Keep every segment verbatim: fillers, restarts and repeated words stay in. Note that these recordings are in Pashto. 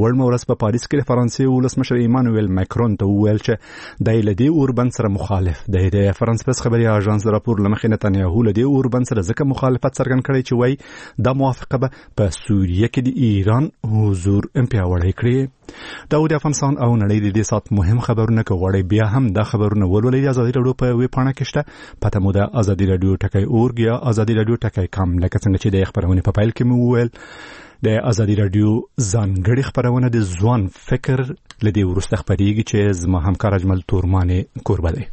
وړمه ورځ په پاریس کې د فرانسې ولسمشر ایمانوئل ماکرون ته وویل چې د لدی اوربند سره مخالف دی. د فرانس پس خبري اژانس راپور لمخې نتنیاهو لدی اوربند سره ځکه مخالفت څرګند کړی چې وایي د موافقه به په سوریه کې د ایران حضور پیاوړی کړي. دا د افغانستان او نړۍ د دې سات مهم خبرونه کوي. بیا هم دا خبرونه ولولئ. ازادي رادیو په ویب پاڼه کې شته. پته مو ده ازادي رادیو ټکی اورګ یا ازادي رادیو ټکی کام، لکه څنګه چې د خبرونه په پایل کې مو وویل. د ازادي رادیو ځانګړي خبرونه د ځوان فکر لدی ورسته خبريږي چې زما همکار اجمل تورمانه کوربه دی.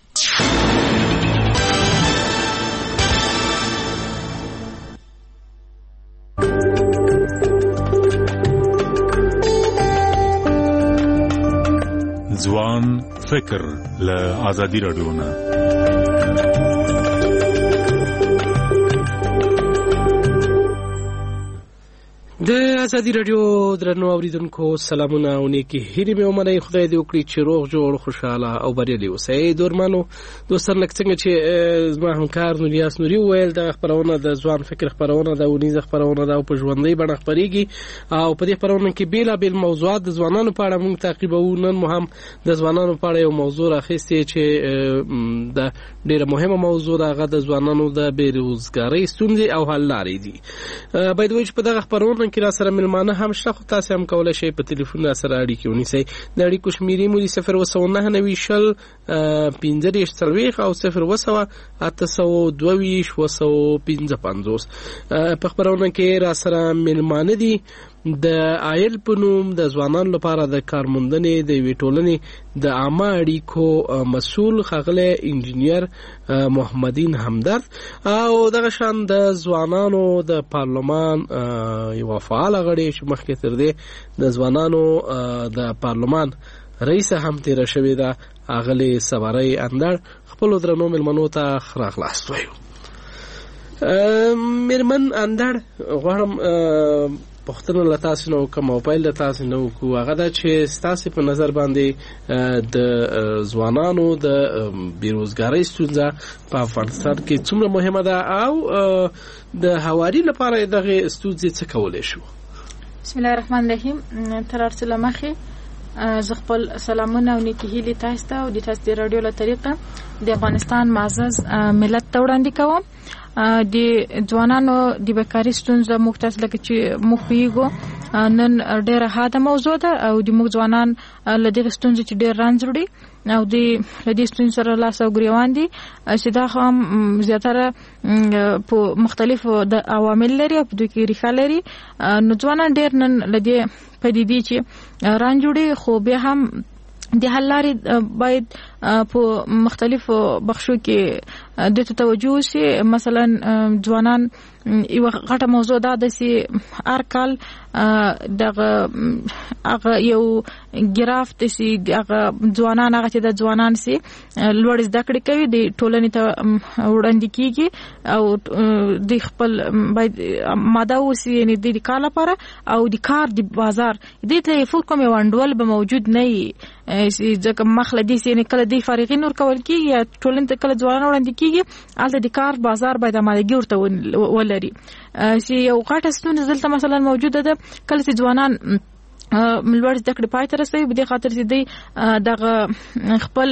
ځوان فکر له ازادي رادیو نه. د ازادي رادیو درنو اوریدونکو سلامونه او نیکی هیله مې ومنئ. خدای دې وکړي چې روغ جوړ خوشاله او بریالي اوسئ. دورمانو دوستان، لکه څنګه چې زما همکار نوریاس نوري وویل، د خبرونه د ځوان فکر خبرونه د ونیزه خبرونه د په ژوندۍ بڼه خبريږي او په دې خبرونه کې بیلابیل موضوعات د ځوانانو په اړه موږ تعقیبوو. نن مو هم د ځوانانو په اړه یو موضوع راخیستې چې د ډیره مهمه موضوع هغه د ځوانانو د بیروزګارۍ ستونزې او حل لارې دي. باید وایي چې په دغه خبرونه کې را سره ملمانه هم شته، خو تاسو هم کولای شئ په ټلیفون را سره اړیکې ونیسئ. د اړیکو شمیرې مو صفر وسو نه نوي شل پنځه دېرش څلوېښت او صفر وسو اته سوه دوه ویشت وسو پنځه پنځوس. په خبرونه کې را سره ملمانه دي د آیل په نوم د ځوانانو لپاره د کارموندنې د یوې ټولنې د عامه اړیکو مسؤل ښاغلی انجینیر محمدین همدرد او دغه شان د ځوانانو د پارلمان یوه فعاله غړې چې مخکې تر دې د ځوانانو د پارلمان رئیس هم تیره شوې ده ښاغلې صبرۍ اندړ. خپلو درنو مېلمنو ته ښه راغلاست وایو. مېرمن اندړ، غواړم پښتنه له تاسو نو کوم موبایل له تاسو نو کو هغه دا چې ستاسو په نظر باندې د ځوانانو د بیروزګارۍ ستونزه په افغانستان کې څومره مهمه ده او د هواري لپاره دغه ستونزې څه کولای شو؟ بسم الله الرحمن الرحیم. تر ارسله مخې زه خپل سلامونه او نیکی هیلې تاسو ته او د تاسو د رادیو له طریقه د افغانستان معزز ملت ته وړاندې کوم. د ځوانانو د بیکارۍ ستونزه موږ تاسو لکه چې موږ پیږو نن ډېره حاده موضوع ده او د موږ ځوانان له دغې ستونزې چې ډېر رنځ وړي او د له دې ستونزې سره لاس او ګریوان دي چې دا هم زیاتره په مختلفو د عوامل لري او په دوی کې ریښه لري. نو ځوانان ډېر نن له دې پدیدې چې رنځ وړي خو بیا هم د حل لارې باید په مختلفو بخشو کې د توجه وشي. مثلا ځوانان یو غټه موضوع ده چې هر کال دغه هغه یو ګراف د سي دغه ځوانان هغه چې د ځوانان سي لوړ زده کړې کوي د ټولنې ته وړاندې کیږي او د خپل باید ماده وسی یعنی د کار لپاره او د کار د بازار د ته فول کوم یو انډول به موجود نه وي ځکه مخله دي سي کله د فارغین ور کول کیږي یا ټولنې ته کله ځوانان وړاندې کیږي الته د کار بازار باید آمادګي ورته ولري. چې یو غټه ستونزه دلته مثلا موجوده ده کله چې ځوانان ملوړ زده کړې پای ته رسوي، په دې خاطر چې دی دغه خپل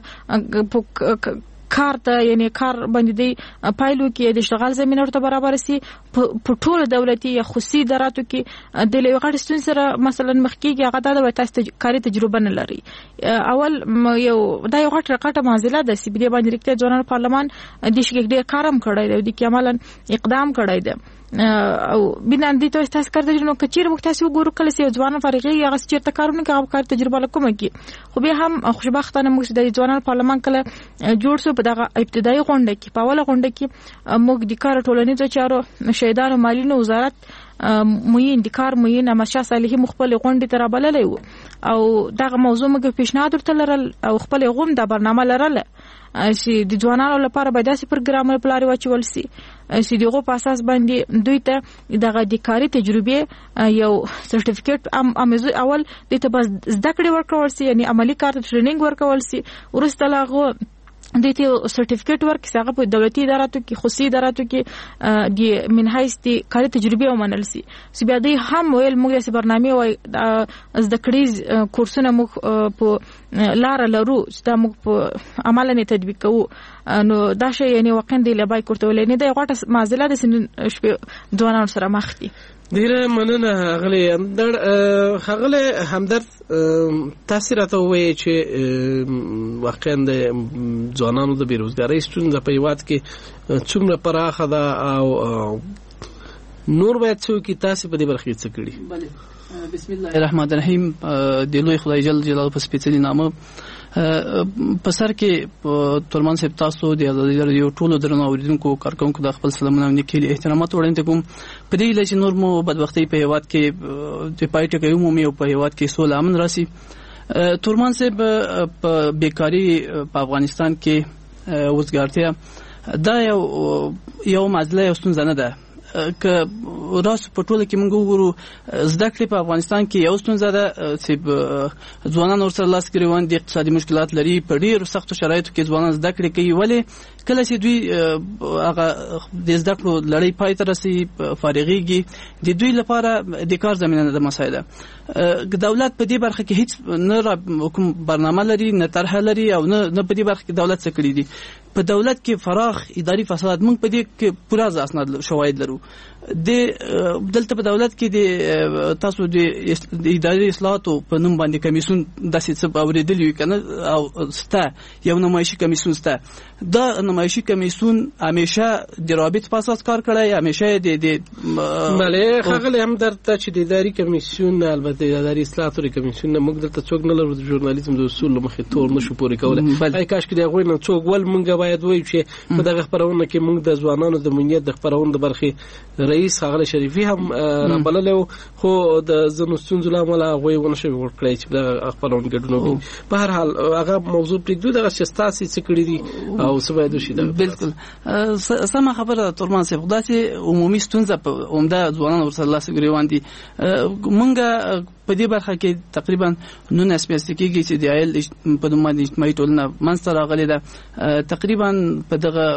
کار ته یعنی کار باندې دی پایلو کې د اشتغال زمينه ورته برابر سي. په ټول دولتي یا خصوصي اداراتو کې د لوی غټ ستون سره مثلا مخکېږي هغه د تاسو کاري تجربه نه لري. اول یو دا یو غټ رقټه معضله ده چې بیا باندې رکته ځوانان پارلمان د شګ ډېر کارم کړی دی د کمالن اقدام کړی دی او بنان دي ته تاسو کړی نو کچیر مخ تاسو ګورو کله چې ځوانان فارغي هغه چیرته کارونه کوي کار تجربه لکوم کی خو به هم خوشبختانه موږ د ځوانان پارلمان کله جوړ شو په دغه ابتدایي غونډه کې په اوله غونډه کې موږ د کار ټولنیزو چارو شهیدان او مالینو وزارت موین د کار موین امشا صالحي مخبل غونډه تر بللې وو او دغه موضوع موږ پیشنهاد ورته لرل او خپل غوم د برنامه لرله چې د ځوانانو لپاره به داسې پروګرام پلان واچول سي چې دغه په اساس باندې دوی ته دغه د کاري تجربه یو سرټیفیکټ ام اول د ته بس زده کړې ورکول سي یعنی عملی کار ټریننګ ورکول سي ورسته لاغو دوی ته سرټیفیکیټ ورکړي هغه په دولتي اداراتو کې خصوصي اداراتو کې د منحیث دي کاري تجربه ومنل سي چې بیا دوی هم ویل موږ د برنامه وای از د کړیز کورسونه موږ په لار لرو چې دا موږ په عمل نه تطبیق کوو نو دا شی یعنی واقعا دی لبای کوته ولې نه د غټه معضله د سن شپه ځوانانو سره مخ دي. ډیره مننه غلي همدرد غلي همدرد تاسو راته وایي چې واقعا د ځوانانو د بیروزګارۍ ستونزه په هیواد کې څومره پراخه ده او نور باید څوک تاسو په دې برخه کې څه کړی؟ بله بسم الله الرحمن الرحیم. د لوی خدای جل جلاله په سپېڅلي نامه په سر کې تورمان صاحب تاسو د ازادي رادیو ټولو درنو اوریدونکو کارکونکو د خپل سلامونه نیکلي احترامات وړاندې کوم. په دې لږ نور مو بدبختي په هیواد کې د پایټ کې عمومي او په هیواد کې سول امن راسي. تورمان صاحب په بیکاری په افغانستان کې وزګارتیا دا یو یو مسله یو ستونزه نه ده که راس په ټوله کې موږ وګورو زده کړې په افغانستان کې یو ستونزه ده چې ځوانان ورسره لاس ګریوان دي اقتصادي مشکلات لري په ډېرو سختو شرایطو کې ځوانان زده کړې کوي ولې کله چې دوی هغه د زده کړو لړۍ پای ته رسي فارغېږي د دوی لپاره د کار زمینه نه ده مسایله. دولت په دې برخه کې هیڅ نه کوم برنامه لري نه طرحه لري او نه په دې برخه کې دولت څه کړي دي. په دولت کې فراخ اداري فساد موږ په دې کې پوره اسناد شواهد لرو. د دلته په دولت کې د تاسو د اداري اصلاحاتو په نوم باندې کمیسون داسې څه اوریدلی کنه او ستا یو نمایشي کمیسون ستا دا نمایشي کمیسون همیشه د رابط په اساس کار کړی همیشه د د بله خغل هم درته چې د اداري کمیسون البته د اداري اصلاحاتو کمیسون موږ دلته څوک نه لرو د ژورنالیزم د اصول مخې تور نشو پورې کولای. اي کاش کې د غوښنه څوک ول موږ باید وایو چې په دغه خبرونه کې موږ د ځوانانو د امنیت د خبرونو د برخې رئیس خغل شریفي هم رابللو خو د زنو ستونزو لامل هغه ونه شو ورکړی چې د خبرونو ګډون وکړي. په هر حال هغه موضوع پرېږدو دغه شستاسي څه کړی دي او څه باید وشي. بالکل سمه خبره تورمان صاحب داسې عمومي ستونزه په عمده ځوانانو ورسره لاس ګریوان دي. مونږ په دې برخه کې تقریبا نن اساس کېږي چې د عائل په دومره اجتماعي ټولنه منځته راغلي ده. تقریبا په دغه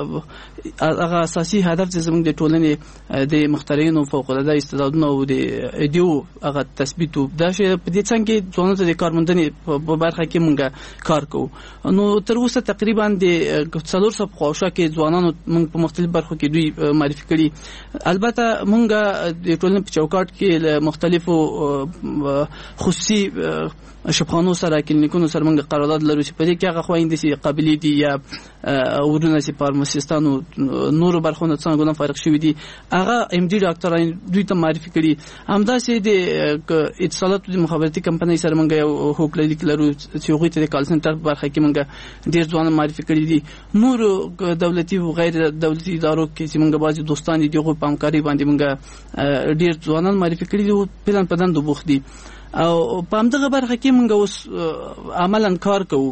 هغه اساسي هدف چې زموږ د ټولنې د مخترعینو فوق العاده استعدادونو او د ایډیو هغه تثبیت دا شی په دې څنګه ځوانانو ته د کارموندنې په برخه کې مونږ کار کوو. نو تر اوسه تقریبا د څلور سوه خواوشا کې ځوانانو مونږ په مختلف برخو کې دوی معرفي کړي. البته مونږ د ټولنې په چوکاټ کې مختلفو خصوصي شپخانو سره کلینیکونو سره موږ قرارداد لرو چې په دې کې هغه خويندې چې قابلیت دي یا ورونه چې فارماسیستانو نور برخونه څنګه فارغ شوي دي هغه ام ډي ډاکټران دوی ته معرفي کړي. همداسې د اتصالات د مخابراتي کمپنۍ سره موږ یو هوکړه لیکلو چې هغوی ته د کال سنټر برخه کې موږ ډېر ځوانان معرفي کړي دي. نور دولتي او غیر دولتي ادارو کې چې موږ بعضې دوستان دي دغه په همکارۍ باندې موږ ډېر ځوانان معرفي کړي دي او پلان په دندو بوخت دي او په همدغه برخه کې موږ اوس عملاً کار کوو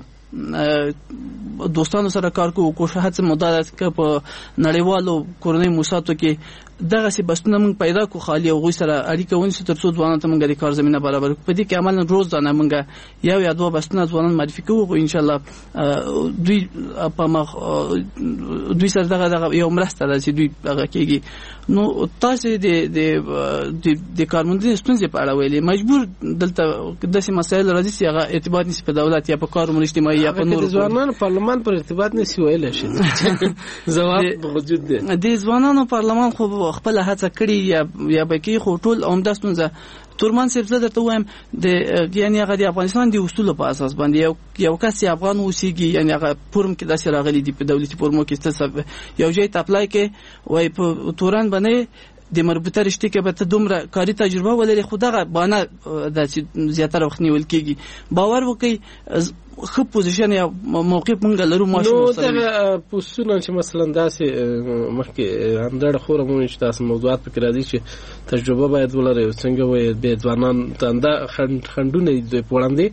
دوستانو سره کار کوو کوشش هڅه مدارت ک په نړیوالو کورنۍ موسساتو کې دغه سي بسونه موږ پیدا کو خالي او غوي سره اړیکه ونیسو تر څو ځوانان ته موږ د کار زمينه برابر کړو. په دې کې عملاً روزانه موږ یو یا دوه بسونه ځوانان معرفي کوو او ان شاء الله دوی په مخ دوی سره دغه یو مرسته ده چې دوی هغه کېږي. نو تاسو د د د کارموندنې ستونزې په اړه ویلي مجبور دلته داسې مسایل راځي چې هغه ارتباط نشي په دولت یا په کارمون اجتماعي یا په نور ځوانانو پارلمان پر ارتباط نشي ویل شي. جواب موجود دی. د ځوانانو پارلمان خو خپل هڅه کړې یا یا بکی خو ټول عمده ستونزه تورمان صاحب زه درته وایم د یعنی هغه د افغانستان د اصولو په اساس باندې یو یو کس افغان اوسېږي یعنی هغه فورم کې داسې راغلي دي په دولتي فورمو کې څه یو ځای ته اپلای کې وای په توران باندې د مربوطه رشتې کې به ته دومره کاري تجربه ولري خو دغه بانه د زیاتره وخت نیول کېږي. باور وکړئ خو پوزیشن یا موقف مونږ لرو ماشو نو دا پوسونه چې مثلا داسې مخکې همدغه خوره مونږ چې تاسو موضوعات پکې راځي چې تجربه باید ولري څنګه وي به ځوانان تنده خندونه دي وړاندې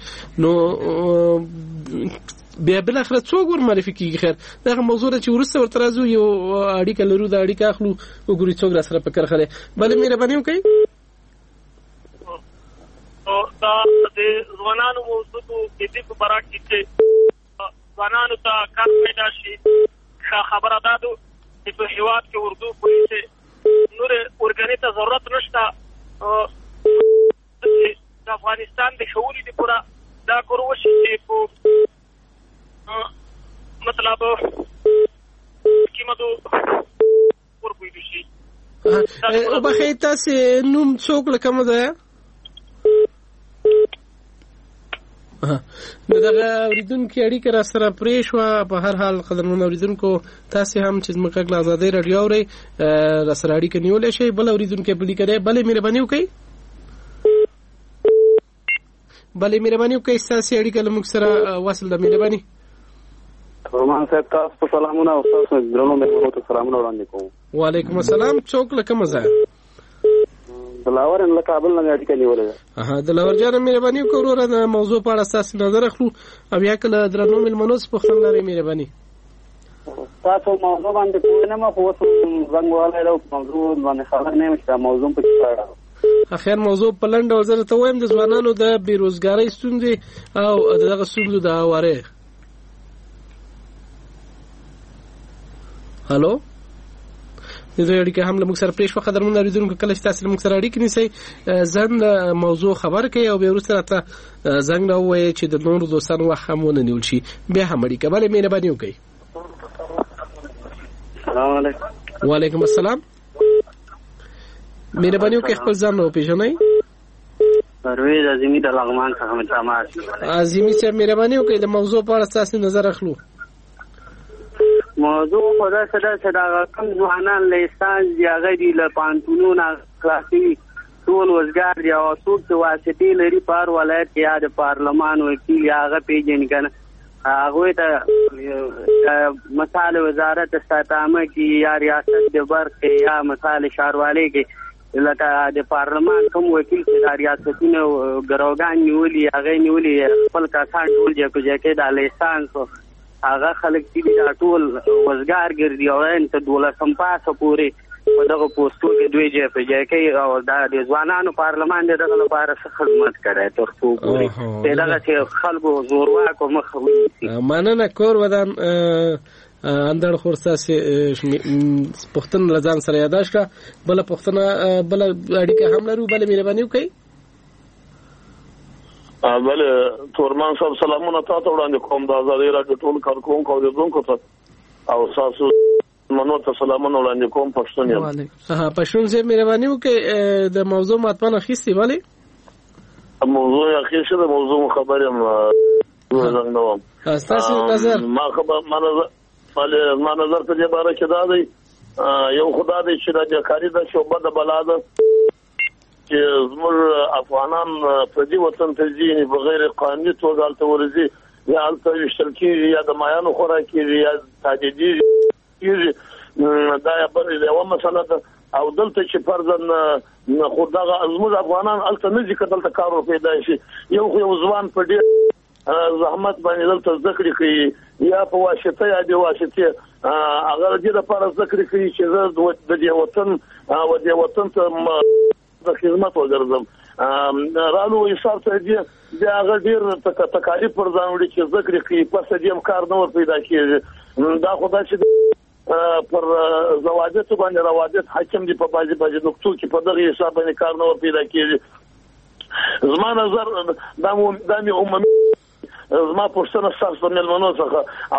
نو بیا بل اخر څوک ور معرفي کیږي. خیر دا موضوع چې ورسته ورته راځو یو اړیکه لرو دا اړیکه اخلو وګوري څوک را سره پکړ خره بل مهرباني وکړئ. دا د ځوانانو موضوع کې د برابر کې ځوانانو ته کار پیدا شي. ښه خبره دا ده چې په هېواد کې اردو پولیسې نورې ارګانې ته ضرورت نشته. د افغانستان د ښوونې د پوره دا کار وشي چې په مطلب قیمتو ورپوهېدو شي. وبخښئ تاسې نوم څوک له کومه ځایه؟ نو دغه اورېدونکي اړیکه را سره پرې شوه. په هر حال قدرمنو اورېدونکو تاسې هم چې زموږ غږ له ازادۍ راډیو اورئ را سره اړیکه نیولی شئ. بل اورېدونکی په لیکه دی. بلې مهرباني وکړئ بلې مهرباني وکړئ ستاسې اړیکه له موږ سره وصل ده. مهرباني. فرمان صاحب تاسو ته سلامونه او تاسو درنو مهمانو ته سلامونه وړاندې کوم. وعلیکم السلام. څوک له کومه ځایه؟ دلاور له کابل نه اړیکه نیولې ده. اها دلاور جان مهرباني وکړه وروره د موضوع په اړه ستاسو نظر اخلو او یا کله درنو مېلمنو څخه پوښتنه لرئ. مهرباني. تاسو موضوع باندې پوه نه مو خو اوس زنګ وهلی ده موضوع باندې خبر نه یم چې دا موضوع په څه اړه ده. اخر موضوع په لنډ ډول زه درته وایم د ځوانانو د بېروزګارۍ ستونزې او دغه ستونزو د هوارۍ. هلو د دوی اړیکه هم له موږ سره پرې شوه. قدرمنو اورېدونکو کله چې تاسې له موږ سره اړیکې نیسئ ځان د موضوع خبر کړئ او بیا وروسته راته زنګ راووایئ چې د نورو دوستانو وخت هم ونه نیول شي. بیا هم اړیکه. بلې مهرباني وکړئ. سلام علیکم. وعلیکم السلام. مهرباني وکړئ خپل ځان وپېژنئ. پرویز عظیمي د لغمان څخه متامات. عظیمي صاحب مهرباني وکړئ د موضوع په اړه ستاسې نظر اخلو. موضوع خو داسې ده چې دا کوم ځوانان له استان دي هغه دي له پوهنتونونو نه خلاصوي ټول وزګار دي او څوک چې واسطې لري په هر ولایت کې یا د پارلمان وکیل یا هغه پېژني که نه هغوی ته مثال وزارت استعمه کې یا ریاست د برق کې یا مثال ښاروالۍ کې لکه د پارلمان کوم وکیل چې دا ریاستونه ګروګان نیولي هغه نیولي خپل کسان ټول جکو جکې د لیسانس هغه خلک چې دا ټول وزګار ګرځي او ته دولسم پاسه پورې په دغه پوسټو کې دوی جې په جې کې او دا د ځوانانو پارلمان دغه لپاره څه خدمت کړی تر څو پورې دغه چې خلکو زورواکو مخه ونیسي. مننه. کور ودان اندړ خور ستاسې پوښتنه له ځان سره یاداښت کړه. بله پوښتنه بله اړیکه هم لرو. بله مهرباني وکړئ. بله تورمان صاحب سلامونه تاسو وړاندې کوم د ازادۍ راډیو ټول کارکوونکو او اورېدونکو ته او تاسو منو ته سلامونه وړاندې کوم. پښتون یم. ها پښتون صاحب مهرباني وکړئ د موضوع مطمئن اخیستې. ولې موضوع اخیستې د موضوع خبر یم زنګ نه وم. ستاسو نظر ما خبر ما نظر ما نظر په دې باره کې دا دی یو خدا دې چې د بیکاري د شعبه د بلا ده چې زموږ افغانان په دې وطن ته ځي بغیر قانوني توګه هلته ورځي یا هلته ویشتل کېږي یا د مایانو خوراک کېږي یا تهدیدېږي کېږي. دا یوه مسله ده. او دلته چې فرضاً خو دغه زموږ افغانان هلته نه ځي که دلته کار پیدا شي یو خو یو ځوان په ډېر زحمت باندې دلته زده کړې کوي یا په واسطه یا بې واسطې هغه د دې لپاره زده کړې کوي چې زه د دې وطن او دې وطن ته د خدمت وګرځم. رالو حساب ته دې د هغه ډېر تکالیف پر ځان وړي چې زده کړې کوي پس دې هم کار نه ور پیدا کېږي. دا خو دا چې پر زواجتو باندې روادت حاکم دي په بعضې بعضې نقطو کې په دغه حساب باندې کار نه ور پیدا کېږي. زما نظر دا مې عمومي زما پوښتنه ستاسو د مېلمنو څخه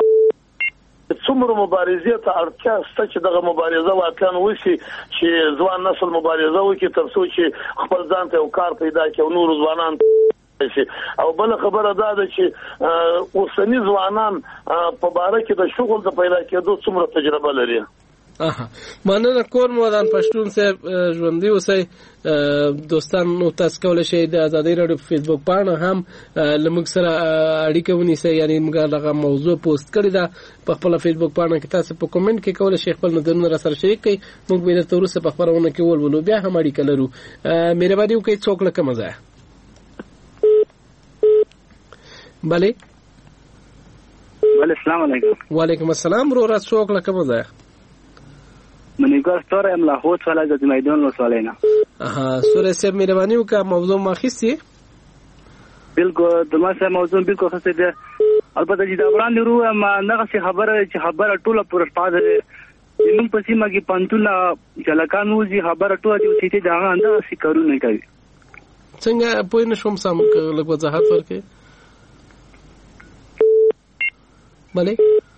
څومره مبارزې ته اړتیا شته چې دغه مبارزه واقعا وشي چې ځوان نسل مبارزه وکړي تر څو چې خپل ځان ته یو کار پیدا کړي او نور ځوانان شي. او بل خبره دا ده چې اوسنی ځوانان په باره کې د شغل د پیدا کېدو څومره تجربه لري. اها مننه. کور مودان پښتون صاحب ژوندۍ اوسئ. دوستانو تاسو کولی شئ د ازادۍ راډیو په فیسبوک پاڼه هم له موږ سره اړیکه ونیسئ. یعنې موږ هغه موضوع پوسټ کړې ده په خپله فیسبوک پاڼه کې. تاسو په کومنټ کې کولی شئ خپل نظرونه را سره شریک کړئ. موږ به درته وروسته په خپرونه کې ولولو. بیا هم اړیکه لرو. مهرباني وکړئ څوک له کومه ځایه. بلې بلې السلام علیکم. وعلیکم السلام. وروره څوک له کومه ځایه؟ منیګر ستوره یم لاهور ولایت د میدان ولسوالۍ نه. اها سورې صاحب مهرباني وکړه موضوع ما اخیستې. بالکل د ما سره موضوع بالکل اخیستې ده البته چې دا وړاندې ورو ما دغه خبره چې خبره ټوله پر پاده نن په سیمه کې پنځونه جلکانو زی خبره ټوله چې چې دا غاندا سي کارونه کوي څنګه پوه نه شوم سم لږ وضاحت ورکړئ بله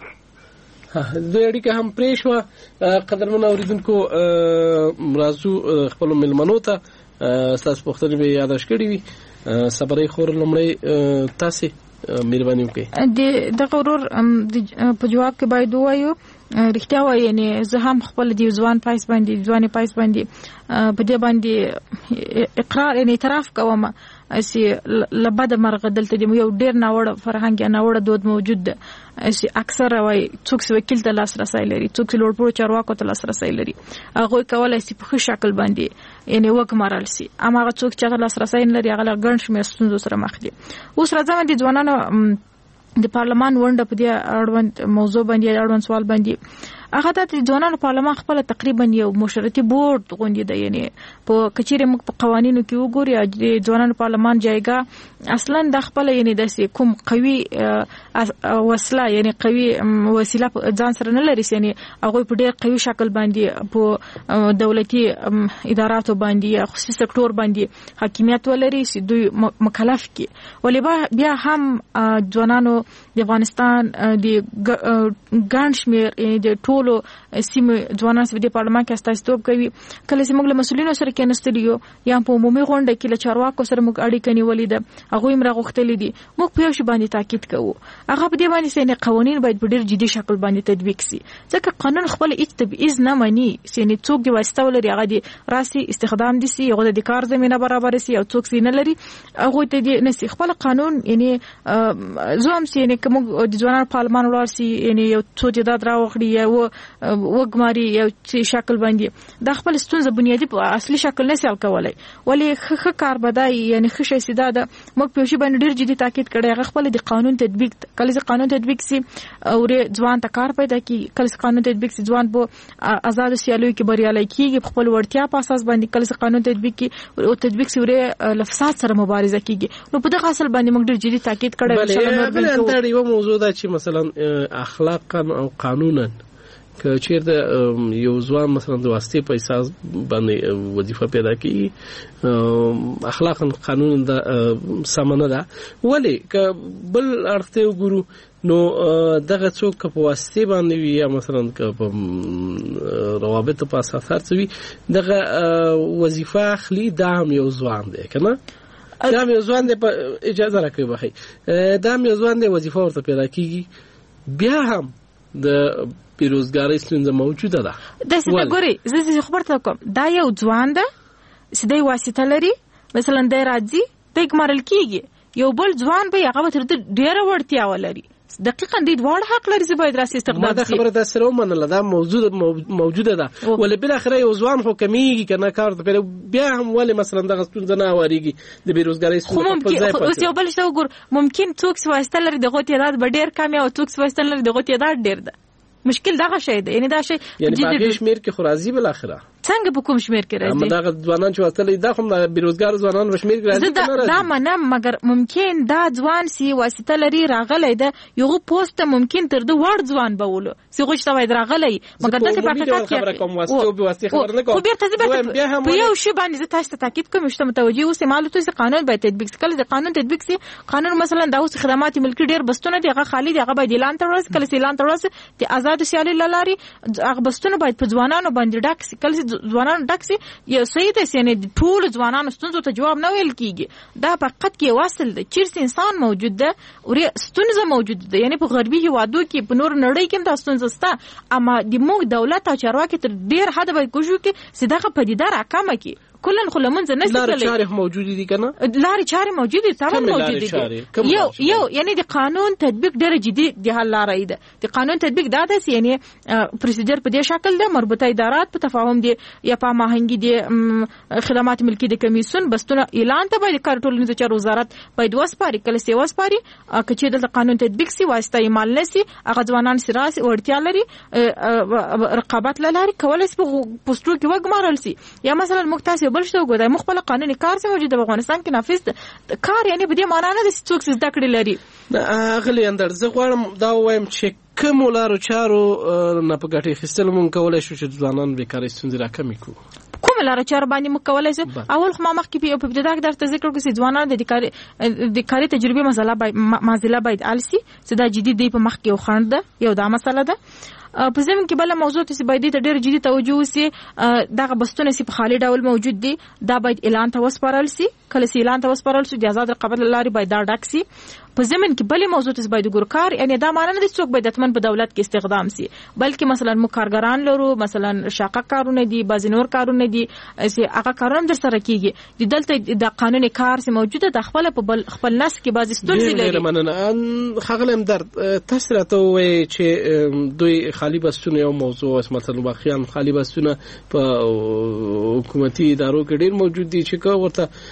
دوی اړیکه هم پرې شوه قدرمن اوریدونکو راځو خپلو مېلمنو ته ستاسو پوښتنې به یاداش کړي وي صبري خور لومړی تاسې مهرباني وکړئ د دغه ورور په جواب کې باید ووایو رښتیا وایي یعنې زه هم خپل د ځوان پایس باندې ځوانې پایس باندې په دې باندې اقرار یعنې اعتراف کوم چې له بده مرغه دلته د یو ډېر ناوړه فرهنګ یا ناوړه دود موجود ده چې اکثره وایي څوک چې وکیل ته لاسرسی لري څوک چې لوړپوړو چارواکو ته لاسرسی لري هغوی کولی شي په ښه شکل باندې یعنې وګمارل شي هماغه څوک چې هغه لاسرسی نه لري هغه له ګڼ شمېر ستونزو سره مخ دي. اوس راځم د ځوانانو د پارلمان ونډه په دې اړوند موضوع باندې اړوند سوال باندې هغه د ځوانانو پارلمان خپل تقریبا یو مشرتي بورډ غونډه ده یعنی په کچېره موږ په قوانینو کې وګوري د ځوانانو پارلمان جایګه اصلا د خپل یعنی د کوم قوي وسله یعنی قوي وسیله ځان سره نه لري یعنی هغه په ډېر قوي شکل باندې په دولتي اداراتو باندې یا خصوصي سکتور باندې حاکمیت ولري چې دوی مکلف کی ولې بیا هم ځوانانو د افغانستان د ګڼ شمېر د ټولو سیمو ځوانان چې د پارلمان کې استازیتوب کوي کله چې موږ له مسؤلینو سره کېناستلي یو یا په عمومي غونډه کې له چارواکو سره موږ اړیکه نیولې ده هغوی هم راغوښتلي دي موږ په یو شي باندې تاکید کوو هغه په دې باندې چې قوانین باید په ډېر جدي شکل باندې تطبیق شي ځکه قانون خپل هیڅ تبعیض نه مني چې څوک د واسطه ولري هغه د راسي استخدام دي سي هغه د کار زمينه برابر سي او څوک سي نه لري هغه ته دي نسي خپل قانون یعنی زوم سي یعنی کوم د ځوانانو پارلمان وړاندې سي یعنی یو څو جداد راوخړي یا وګماري یو شکل باندې د خپل ستونزه بنیادی په اصلي شکل نه سال کولای ولې خخ کار بدای یعنی خشه سیده د موږ په شی باندې ډیر جدي تاکید کړی هغه خپل د قانون تطبیق کله چې قانون تطبیق سي او ځوان ته کار پیدا کی کله چې قانون تطبیق سي ځوان په آزاد سیالوي کې بریالي کیږي خپل ورتیا په اساس باندې کله چې قانون تطبیق کی او تطبیق سي ورې لفظات سره مبارزه کیږي نو په دغه اصل باندې موږ ډیر جدي تاکید کړی بل بل یو موضوع ده چې مثلا اخلاقا او قانونا که چیرته یو ځوان مثلا د واسطې په اساس باندې وظیفه پیدا کړي اخلاقا قانون د سمنه ده ولې که بل اړخته وګورو نو دغه څوک په واسطې باندې وي یا مثلا که په روابط په اساس هرڅوي دغه وظیفه اخلي دا هم یو ځوان دی کنه دا هم یو ځوان دی په اجازه راکوي بخي دا هم یو ځوان دی وظیفه ورته پیدا کیږي بیا هم د بیروزګاری ستونزه موجوده ده د څه ګوري زه خبرته کوم دا یو ځوان ده چې د واسطه لري مثلا د راځي د ګمارل کیږي یو بل ځوان به هغه تر ډیره وړتیا ولري دقیقاً د دوړ حق لري چې باید راسي استخدام شي ما دا خبره د سره ومنله دا موجوده موجوده ده ولې بل اخره یو ځوان خو کمیږي کنه کار ته بیا هم ولې مثلا دغه ستونزه نه وریږي د بیروزګاری ستونزه په ځای پاتې اوس یو بل څه وګور ممکن څوک چې واسطه لري دغه تعداد به ډیر کم او څوک چې واسطه لري دغه تعداد ډیر ده مشکل دغه شی دی یعنی دا شی یعنی باقي شمیر کې خرازي بل اخره څنګه په کوم شمیر کې راځي دا ځوانان چې واسطه دا هم بیروزګار ځوانان په شمیر کې راځي دا منم مګر ممکن دا ځوان سی واسطه لري راغلی ده یو پوسټ ممکن تر د وړ ځوان بولو سی غوښته وای راغلی مګر دلته په حقیقت کې خبره کوم واسطه به واسطه خبر نه کوم خو بیرته زه په یو شی باندې تاسو ته تاکید کوم چې متوجي اوسه معلومات چې قانون باید تطبیق کړي د قانون تطبیق سي قانون مثلا د اوس خدمات ملکي ډیر بستونه دي هغه خالي دي هغه باید اعلان ترورس کله اعلان ترورس د آزاد سیالي لاري هغه بستونه باید په ځوانانو باندې ډاکس کله ځوانانو ډاکس یو سید یعنی ټول ځوانانو ستونزو ته جواب نه ویل کیږي دا په حقیقت کې واصل ده چې انسان موجود ده او ستونزه موجود ده یعنی په غربي هوادو کې په نور نړۍ کې دا ستونزه سته اما د موږ دولت او چارواکي تر ډیر حد باید کوشش وکړي چې دغه پدیده راکمه کړي کلن خو لمنځ نه لارې چارې موجود دي کنه لارې چارې موجود دي تمام موجود دي یو یو یعنی د قانون تطبیق ډېر جدي د حل لارې ده د قانون تطبیق دا ده یعنی پروسیجر په دې شکل ده مربوطه ادارات په تفاهم دي یا په ماهنګي دي خدمات ملکي د کمیسیون بستونه اعلان ته باید کار ټولنیز چارو وزارت باید وسپاري کله سی وسپاري کچې د قانون تطبیق سی واسطه ایمال نسی هغه ځوانان سراس ورتیا لري رقابت لاري کولای سي پوسټو کې وګمارل سي یا مثلا مختص بل شته وګورئ مخبل قانوني کار څه موجود په افغانستان کې نافذ کار یعنی په دې معنی نه د څوک زده کړی لري اغلی اندر زه غواړم دا وایم چې کوم لارو چارو نه په ګټه اخیستل مونږ کولای شو چې ځوانان بیکاري ستونزې راکمې کړو. کوم لارو چارو باندې موږ کولای شو؟ اول خو ما مخکې په ابتدا کې درته ذکر کړم چې ځوانان د کاري د کاري تجربه مسله باید مازله باید السی چې دا جدي دی په مخ کې وخاند ده یو دا مسله ده. په زمين کې بل موضوع ته باید ته ډېر جدي توجه وسی دغه بستونه سي په خالي ډول موجود دي دا باید اعلان ته وسپارل سي کله سي اعلان ته وسپارل سي د آزاد رقابت لاري باید دا ډاک سي. په زمين کې بل موضوع ته باید ګورکار یعنی دا معنی نه دي څوک باید اتمن په دولت کې استخدام سي بلکې مثلا مکارګران لرو مثلا شاقه کارونه دي بازنور کارونه دي سي هغه کارونه در سره کیږي د دلته د قانوني کار سي موجوده د خپل په خپل نس کې بعضی ستونزې لري. مننه خغلم در تاسو راته وایي چې دوی خالی بسونه یو موضوع اس مثلا واقعا خالی بسونه په حکومتي ادارو کې ډیر موجود دي چې کو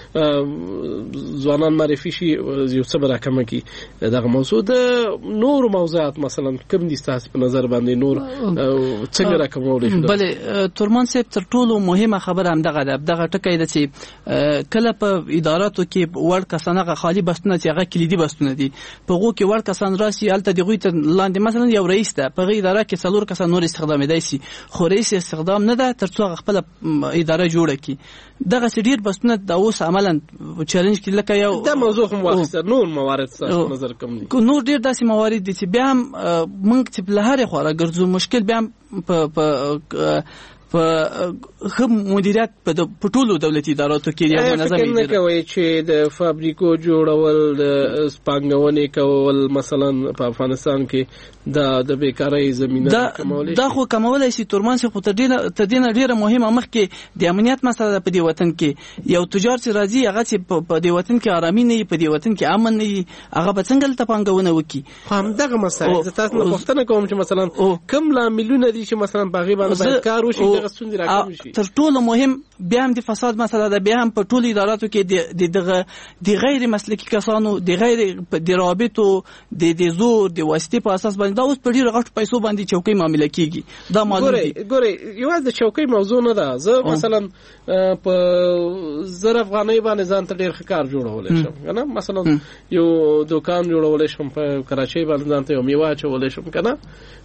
ورته ځوانان معرفي شي یو څه راکمه دغه موضوع د نور موضوعات مثلا کوم دي تاسو په نظر باندې نور څنګه راکمول شي؟ بله تورمان صاحب تر ټولو مهمه خبره هم دغه ده دغه ټکی ده چې کله په اداراتو کې وړ کسانه خالی بستونه چې هغه کلیدي بستونه دي په غو کې وړ کسان راسي الته دغه ته لاندې مثلا یو رئیس ده په اداره کې څلور کسان نور استخدام دی سي خو رئیس استخدام نه ده ترڅو خپل اداره جوړه کړي دغه سډیر بستونه د اوس عملاً چیلنج کې لکه یو دا موضوع هم واخیسته نور موارد نظر کم دي نور ډیر داسې موارد دي چې بیا هم موږ چې په لهره خو راګرځو مشکل بیا په په په خم مدیریت په ټولو دولتي اداراتو کې یو منظم دی. نه کوي چې د فابریکو جوړول د سپانګونې کول مثلا په افغانستان کې د د بیکاری زمينه کمول دا خو کمولای شي تورمان شي خو تر دې تر دې ډیره مهمه مخ کې د امنیت مسله په دې وطن کې یو تجار چې راځي هغه چې په دې وطن کې آرامي نه په دې وطن کې امن نه هغه به څنګه ته پنګونه وکي. هم دغه مسله زه تاسو نه پوښتنه کوم چې مثلا کوم لاملونه دي چې مثلا په غیبه باندې کار وشي دغه ستونزې راکمې شي. تر ټولو مهم بیا هم د فساد مسله ده بیا هم په ټولو اداراتو کې د دغه د غیر مسلکي کسانو د غیر د رابطو د د زور د واسطې په اساس باندې دا اوس په ډیره غټ پیسو باندې چوکۍ معاملې کیږي دا معلومه دي. ګوري یو د چوکۍ موضوع نه ده زه مثلا په زر افغانۍ باندې ځان ته ډیر ښکار جوړولای شم کنه مثلا یو دکان جوړولای شم په کراچۍ باندې ځان ته یو میوه چولای شم کنه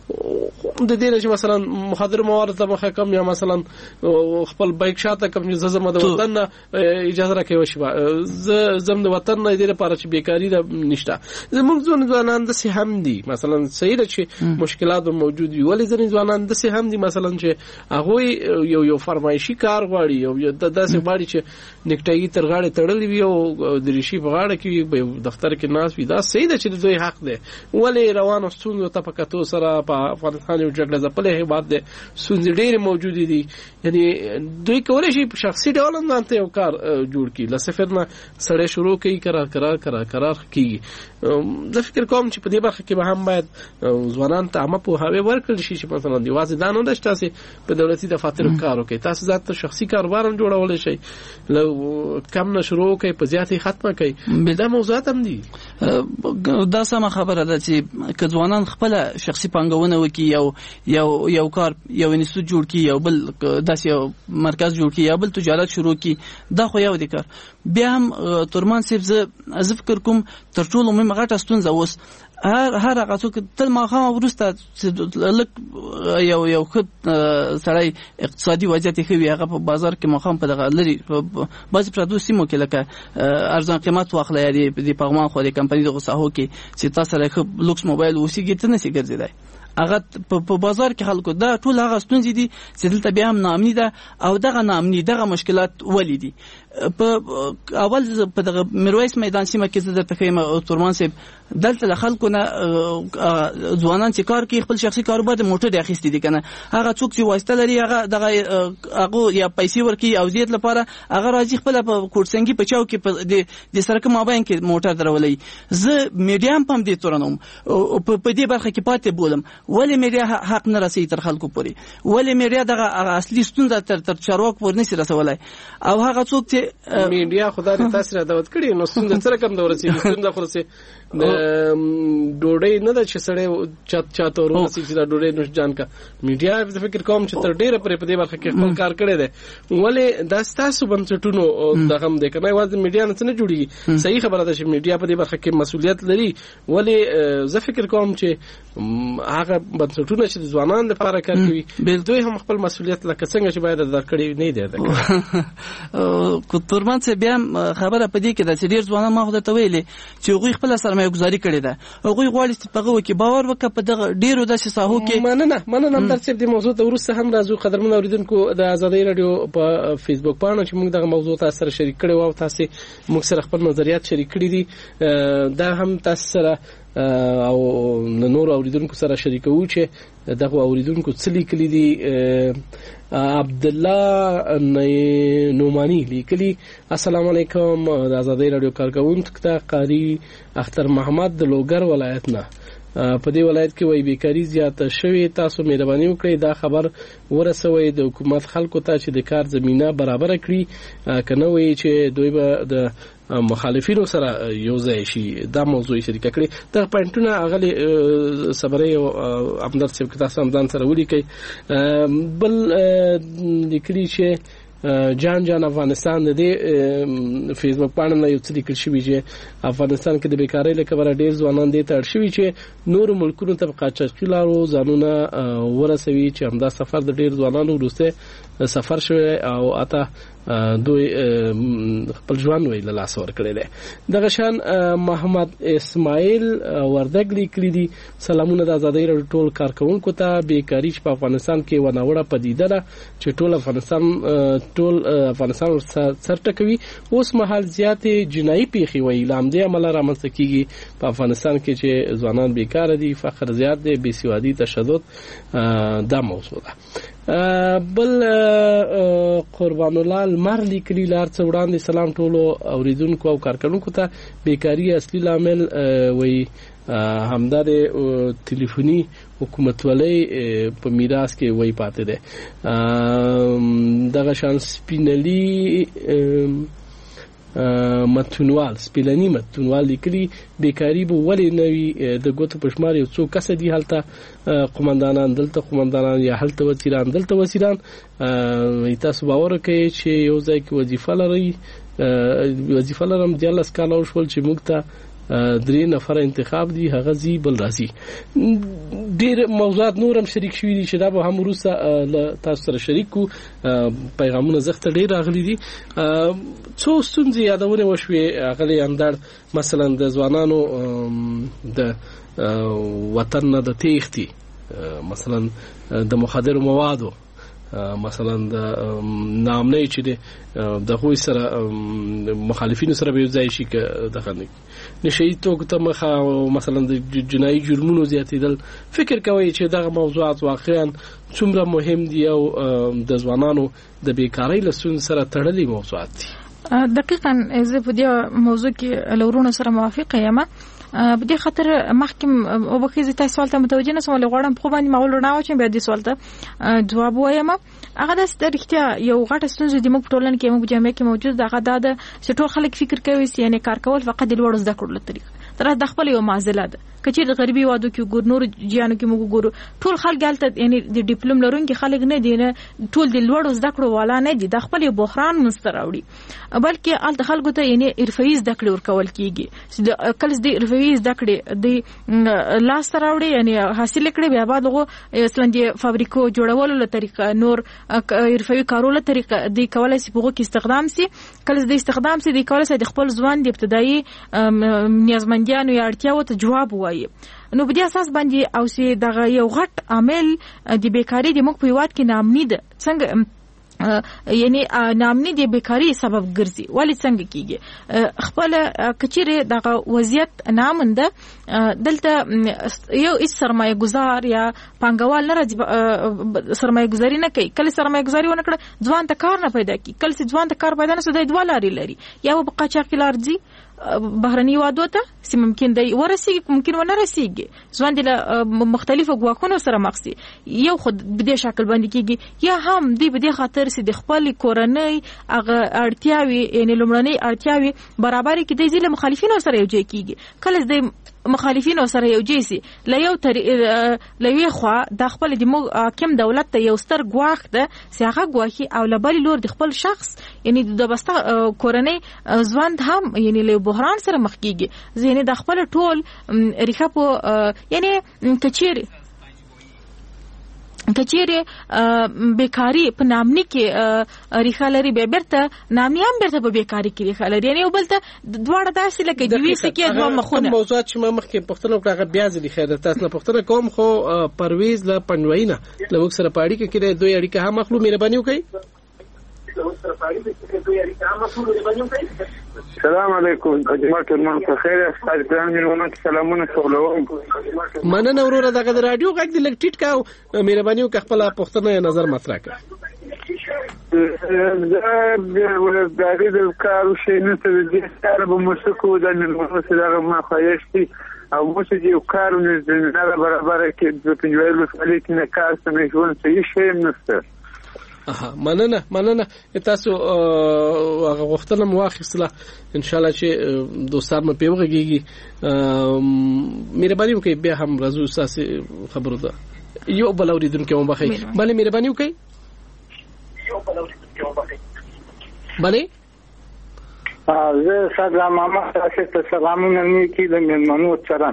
د دې نه چې مثلا مخدر مواد ته مخه کم یا مثلا خپل بایک شاته کم زما د وطن اجازه راکوي شي ز زم د وطن نه دې لپاره چې بیکاری ده نشته زموږ ځوانان د سي هم دي مثلا صحیح ده چې مشکلات موجود وي ولې ځنې ځوانان د سي هم دي مثلا چې هغه یو یو فرمایشي کار غواړي یو د داسې غواړي چې نکټایي تر غاړه تړلې وي او د ریشي په غاړه کې په دفتر کې ناس وي دا صحیح ده چې دوی حق ده ولې روانو ستونزو ته پکاتو سره په افغانستان یو جګړه ځپلې هیواد ده ستونزې ډېرې موجودې دي یعنی دوی کولای شي په شخصي ډول هم ته یو کار جوړ کړي ل صفر نه سړی شروع کوي قرار قرار قرار قرار کوي. زه فکر کوم چې په دې برخه کې به هم باید ځوانان ته عامه پوهاوی ورکړل شي چې مثلا دی واځي دا نه ده چې تاسو په دولتي دفاترو کار وکړئ تاسو ځات شخصي کاروبار هم جوړولای شي لو کم نه شروع کوي په زیاتې ختمه کوي دا موضوعات هم دي. دا سمه خبره ده چې که ځوانان خپل شخصي پانګونه وکړي یو یو یو کار یو انسټیټیوټ جوړ کړي یو بل داسې یو مرکز جوړ کړي یا بل تجارت شروع کړي دا خو یو دی کار. بیا هم تورمان صاحب زه فکر کوم تر ټولو مهمه غټه ستونزه اوس هر هر هغه څوک تل ماخام ورسته لک یو یو خد سړی اقتصادي وضعیت ښه وي هغه په بازار کې ماخام په دغه لري بعضې پردو سیمو کې لکه ارزان قیمت واخله یا د پغمان خو د کمپنۍ دغه ساحو کې چې تا سره ښه لوکس موبایل اوسېږي ته نسي ګرځېدی هغه په بازار کې خلکو دا ټول هغه ستونزې دي چې دلته بیا هم ناامني ده او دغه ناامني دغه مشکلات ولې دي. په اول په دغه میرویس میدان سیمه کې زه درته ښیم تورمان صاحب دلته له خلکو نه ځوانان چې کار کوي خپل شخصي کاروبار د موټر اخیستي دي کنه هغه څوک چې واسطه لري هغه دغه هغه یا پیسې ورکوي او زیات لپاره هغه راځي خپل په کوټسنګي په چاو کې د سرک مابین کې موټر درولي. زه میډیا هم پم دي تورنوم په دې برخه کې پاتې بولم ولې میډیا حق نه رسي تر خلکو پورې ولې میډیا دغه اصلي ستونزه تر تر چارواکو پورې نشي رسولای او هغه څوک چې چې میډیا خدای تاسو را دعوت کړی نو څنګه سره کوم د ورسې څنګه خورسه ډوډۍ نه د چې سړی چات چاته ورسې چې دا ډوډۍ نو جان کا میډیا د فکر کوم چې تر ډیره پرې په دې برخه کې خپل کار کړی دی ولې دا تاسو بنسټونو دغه هم د کنه واز میډیا نه جوړیږي صحیح خبره ده چې میډیا په دې برخه کې مسؤلیت لري ولې زه فکر کوم چې هغه بنسټونه چې ځوانان لپاره کار کوي بل دوی هم خپل مسؤلیت لکه څنګه چې باید ادا کړی نه دی کو ترمن څه بیا خبره پدې کې د ډیر ځوانان ما خو ته ویلې چې هغه خپل سرمایه گذاري کړې ده هغه غواړي چې په هغه کې باور وکړي په دغه ډیرو د ساحو کې مننه مننه درڅ دې موضوع ته ورسره هم راځو قدرمن اوریدونکو د آزادۍ رادیو په فیسبوک باندې چې موږ دغه موضوع تاسو سره شریک کړو او تاسو موږ سره خپل نظریات شریک کړي دي دا هم تاسو سره او نور اوریدونکو سره شریکو چې دغه اوریدونکو څه لیکلي دي عبد الله نومانی لیکلي السلام علیکم د آزادۍ رادیو کارکونکو ته قاری اختر محمد د لوګر ولایت نه په دې ولایت کې وای بیکاری زیاته شوې تاسو مهرباني وکړئ دا خبر ورسوي د حکومت خلکو ته چې د کار زمينه برابر کړي کنه وای چې دوی به د مخالفینو سره یو ځای شي دا موضوع شریکه کړي دا پوینټونه اغلی صبرې او امداد صاحب تاسو هم ځان سره ولیکئ بل لیکلي چې جان جان افغانستان د فیسبوک باندې یو څه لیکل شوی چې افغانستان کې د بیکاری له کبره ډیر ځوانان دي تر شوی چې نور ملکونو ته قاچاقي لارو ځانونه ورسوي چې همدا سفر د ډیر ځوانانو وروسته سفر شوی او اته دوی خپل ژوند ویل لاس ور کړی دی دغه شان محمد اسماعیل وردګ لیکلی دي سلامونه د آزادۍ رادیو ټول کارکونکو ته بیکاری په افغانستان کې وناوړه پدیده ده چې ټول افغانستان ټول افغانستان سرټ کوي اوس مهال زیاتې جنایي پیښې وی لامدې عمل رامنځته کیږي په افغانستان کې چې ځوانان بیکاره دي فقر زیات دی بې سوادي تشدد دا موضوع ده بل قربان الله المر لیکلی لار څه وړاندې سلام ټولو اوریدونکو او کارکونکو ته بیکاری اصلي لامل وی همدار ټلیفوني حکومتولۍ په میراث کې وای پاتې ده دغه شان سپینلی متونوال سپیلنی متونوال لیکلي بیکاری به ولې نوي د ګوتو پښمار یو څو کس دي هلته قومندانان دلته قومندانان یا هلته وزیران دلته وزیران تاسو باور کوي چې یو ځای کې وظیفه لري وظیفه لرم د الله سکاله او شول چې موږ ته درې نفر انتخاب دي هغه زی بل راځي ډیر موضوعات نورم شریک شوي دي چې دا به هم وروسته تاسو سره شریک کو پیغامونه زخت ډیر راغلي دي څو ستونزې یادونه وشوي هغه اندر مثلا د ځوانانو د وطن نه د تېښتې مثلا د مخدرو موادو مثلا د نامنۍ چې د هوی سره مخالفینو سره به ځای شي که دغه نشي توګه ته مخه مثلا د جنایي جرمونو زیاتېدل فکر کوي چې دغه موضوعات واقعا څومره مهم دي او د ځوانانو د بیکاری له ستونزې سره تړلي موضوعات دي دقیقاً زه په دې موضوع کې لورونو سره موافقه یم په دې خاطر محکم او بخیزه تاسو سوال ته متوجه نه سوال غواړم په باندې معلومات راو چې به دې سوال ته جواب وایم هغه د سترګتیا یو غټه ستونزه د موږ ټولن کې موږ جامعه کې موجود دغه د ټول خلک فکر کوي چې یعنی کار کول فقط د لوړ زده کړو لپاره تر د خپل یو معضله ده کچې د غربي وادو کې ګورنور جیانو کې موږ ګورو ټول خلک غلطه یعنی د ډیپلوم لرونکي خلک نه دي نه ټول د لوړ زده کړو والا نه دي د خپل یو بحران مستراوړي بلکې ال د خلکو ته یعنی حرفي زده کړو ورکول کیږي کله د حرفي زده کړې د لاس راوړي یعنی حاصل کړي بیا بعد لغو اصلا د فابریکو جوړولو له طریقه نور حرفي کارولو طریقه د کولای سي په کې استخدام سي کله د استخدام سي د کولای سي د خپل ځوان د ابتدایي نیازمندیانو یا اړتیاو ته جواب وایي نو په دې اساس باندې او سي دغه یو غټ عامل د بیکاری د موږ په یواد کې نامني ده څنګه یعنی نامني د بیکاری سبب ګرځي ولی څنګه کیږي خپل کچيره دغه وضعیت نامنده دلته یو اس سرمایه گزار یا پنګوال نه سرمایه گزاري نه کوي کله سرمایه گزاري ونه کړ ځوان ته کار نه پیدا کی کله ځوان ته کار پیدا نه سوي دوه لاري لري یا په قاچاق لار دي بهرني وادو ته چې ممکن دی ورسیږي ممکن ونه رسیږي ځوان د مختلفو ګواښونو سره مخ سي یو خود په دې شکل باندې کیږي یا هم دی په دې خاطر چې د خپل کورنۍ هغه اړتیاوي یعنی لومړنۍ اړتیاوي برابر کې د ځله مخالفینو سره یو ځای کیږي کله د مخالفینو سره یو ځای سي لایو تر لوي خو د خپل د حاکم دولت ته یو ستر ګواښ ده چې هغه ګواښي او لبل لور د خپل شخص یعنی د بسته کورنۍ ځوان هم یعنی له بحران سره مخ کیږي ځینې د خپل ټول ریخه په یعنی کچيري کچيري بیکاری په نامني کې ریخه لري به برته نامني هم برته په بیکاری کې ریخه لري یعنی وبلته دواړه داسې لکه د وی سکه دوه مخونه موضوعات چې ما مخکې پښتنو کړه بیا ځلې خیر تاسو نه پښتنه کوم خو پرويز له پنوینه له وک سره پاړی کې کړي دوی اړیکه هم مخلو مهرباني وکړي السلام علیکم جماعت ورمان په خیر استاد ګران جنونه سلامونه ټولوم مننه وروره دغه رادیو غږ د لکټیټ کا مهرباني وکړه خپل پښتنه نظر مطرح کړه دا د دې کارو شي نه ته د سره به مسکو د نن سره ما خایشتي او موږ چې یو کار نه زنده برابر کې د پنځوالو فعالیت نه کار سمې ژوند څه شي نشته اها مننه مننه تاسو هغه وختونه مواخصله ان شاء الله چې دوستان مې پیوغږي مهرباني وکړئ بیا هم راځو اساسي خبرو ده یو بل اوریدونکو مو بخیر بله مهرباني وکړئ یو بل اوریدونکو مو بخیر بله زه سلام ماما تاسو ته سلامونه نیکی د مننو چرن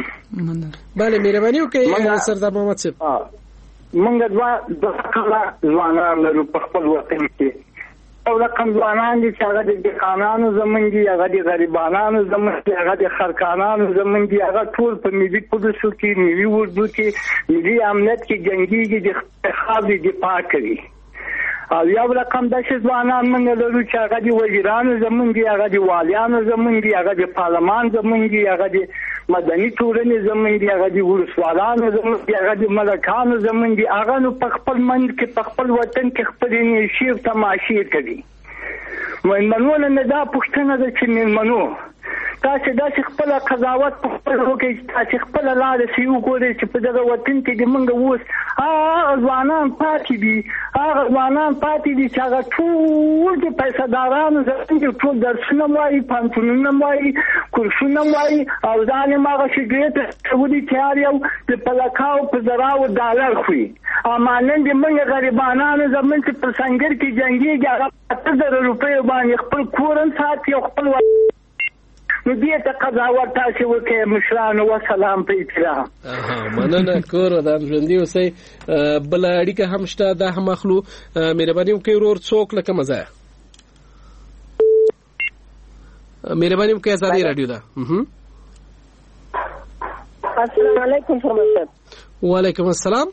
بله مهرباني وکړئ سردار محمد صاحب منګ دوا د کله ځوانان له خپل وطن کې او د کوم ځوانان دي چې هغه د قانونو زمونږ هغه د غریبانو زمونږ هغه د خرکانانو زمونږ هغه ټول په ملي پولیسو کې ملي وردو کې ملي امنیت کې جنگيږي د خپل دفاع کوي او یو رقم د ځوانان موږ لرو چې هغه د وزیرانو زمونږ هغه د والیانو زمونږ هغه د پارلمان زمونږ هغه د مدني ټولنې زمونږ هغه د ولسوالانو زمونږ هغه د ملکانو زمونږ هغه نو په خپل منځ کې په خپل وطن کې خپل نشیب تماشې کوي مېلمنو نه دا پښتنه ده چې مېلمنو تاسو دا چې خپل قضاوت په خپل وکړئ تاسو خپل لاره سی وګورئ چې په دغه وطن کې د منګ ووس هغه ځوانان پاتې دي هغه ځوانان پاتې دي چې هغه ټول د پیسې دارانو زموږ ټول درسونه وایي پانتونونه وایي کورسونه وایي او ځان ماغه سیګریټ ودی تیار یو د پلاکاو په زراو ډالر خوې امانن د منګ غریبانو زموږ په سنگر کې جنگيږي هغه اته زره روپۍ باندې خپل کورن ساتي او خپل نو دې ته قضاوت تاسو وکړئ مشرانو وسلام په احترام مننه کور د ژوندۍ اوسئ بل اړیکه هم شته د هم اخلو مهرباني وکړئ ورور څوک لکه مزه مهرباني وکړئ ازادي رادیو ده السلام علیکم فرمایئ وعلیکم السلام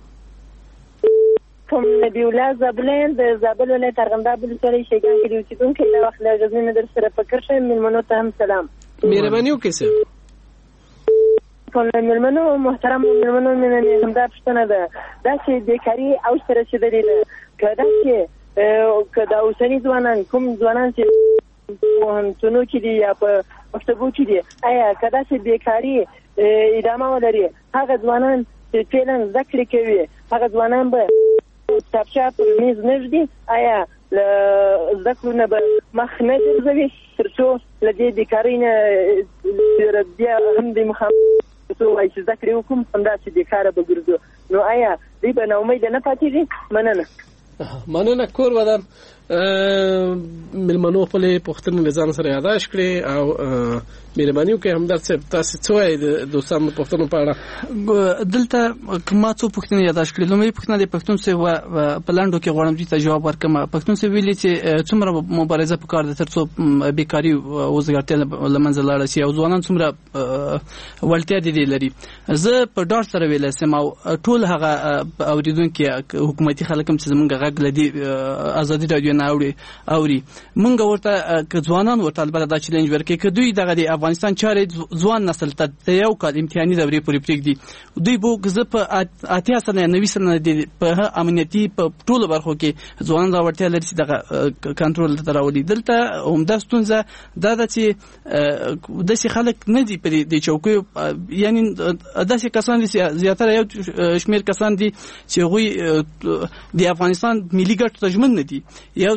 کوم نبی الله زبلین د زابل ولایت ارغنداب ولسوالۍ شیګان کې اوسیدونکو د وخت له غزنین در سره فکر شم ملمنو ته هم سلام مهرباني وکړئ سر کوم ملمنو محترم ملمنو من هم دا پښتنه ده دا چې د کاری او سره چې درې کدا چې کدا اوسنی ځوانان کوم ځوانان چې وهمتونو کې دي یا په مکتبو کې دي آیا کدا چې بیکاری ادامه ولري هغه ځوانان چې فعلا ذکر کوي هغه ځوانان به تابچه پر میز نږدې آیا ذکرونه به مخ نه ګرځوي تر څو له دې بیکارۍ نه بیا هم د مخامخ وایي چې ذکر وکړم همداسې بیکاره به ګرځو نو آیا دوی به ناامیده نه پاتېږي مننه مننه کور ودان ملمنو خپل پښتنې لزان سره یاداش کړي او مهرباني وکړئ همدرد صاحب تاسو څه وایي د دوستانو پښتنو په اړه دلته کومه څو پښتنې یاداش کړي لومړی پښتنه د پښتون څخه په لاندو کې غواړم چې جواب ورکړم پښتون څخه ویلي چې څومره مبارزه وکړ د ترڅو بیکاری او وزګارتیا لمنځه لاړ شي او ځوانان څومره ولټیا دي لري زه په ډاډ سره ویل سم او ټول هغه اوریدونکو حکومتي خلک هم چې زمونږ غږ لدی ازادي رادیو نه اوري اوري مونږ ورته ک ځوانان ورته البته دا چیلنج ورکړي ک دوی دغه د افغانستان چارې ځوان نسل ته یو کال امتحاني دورې پورې پرېږدي. دوی به زه په اتیا سنه نوي سنه په امنیتي په ټولو برخو کې ځوانان راوړتیا لري چې دغه کنټرول ته راولي. دلته همدا ستونزه دا ده چې داسې خلک نه دي په دې چوکیو، یعنی داسې کسان دي زیاتره یو شمېر کسان دي چې هغوی د افغانستان ملي ګټو ته ژمن نه دي، یو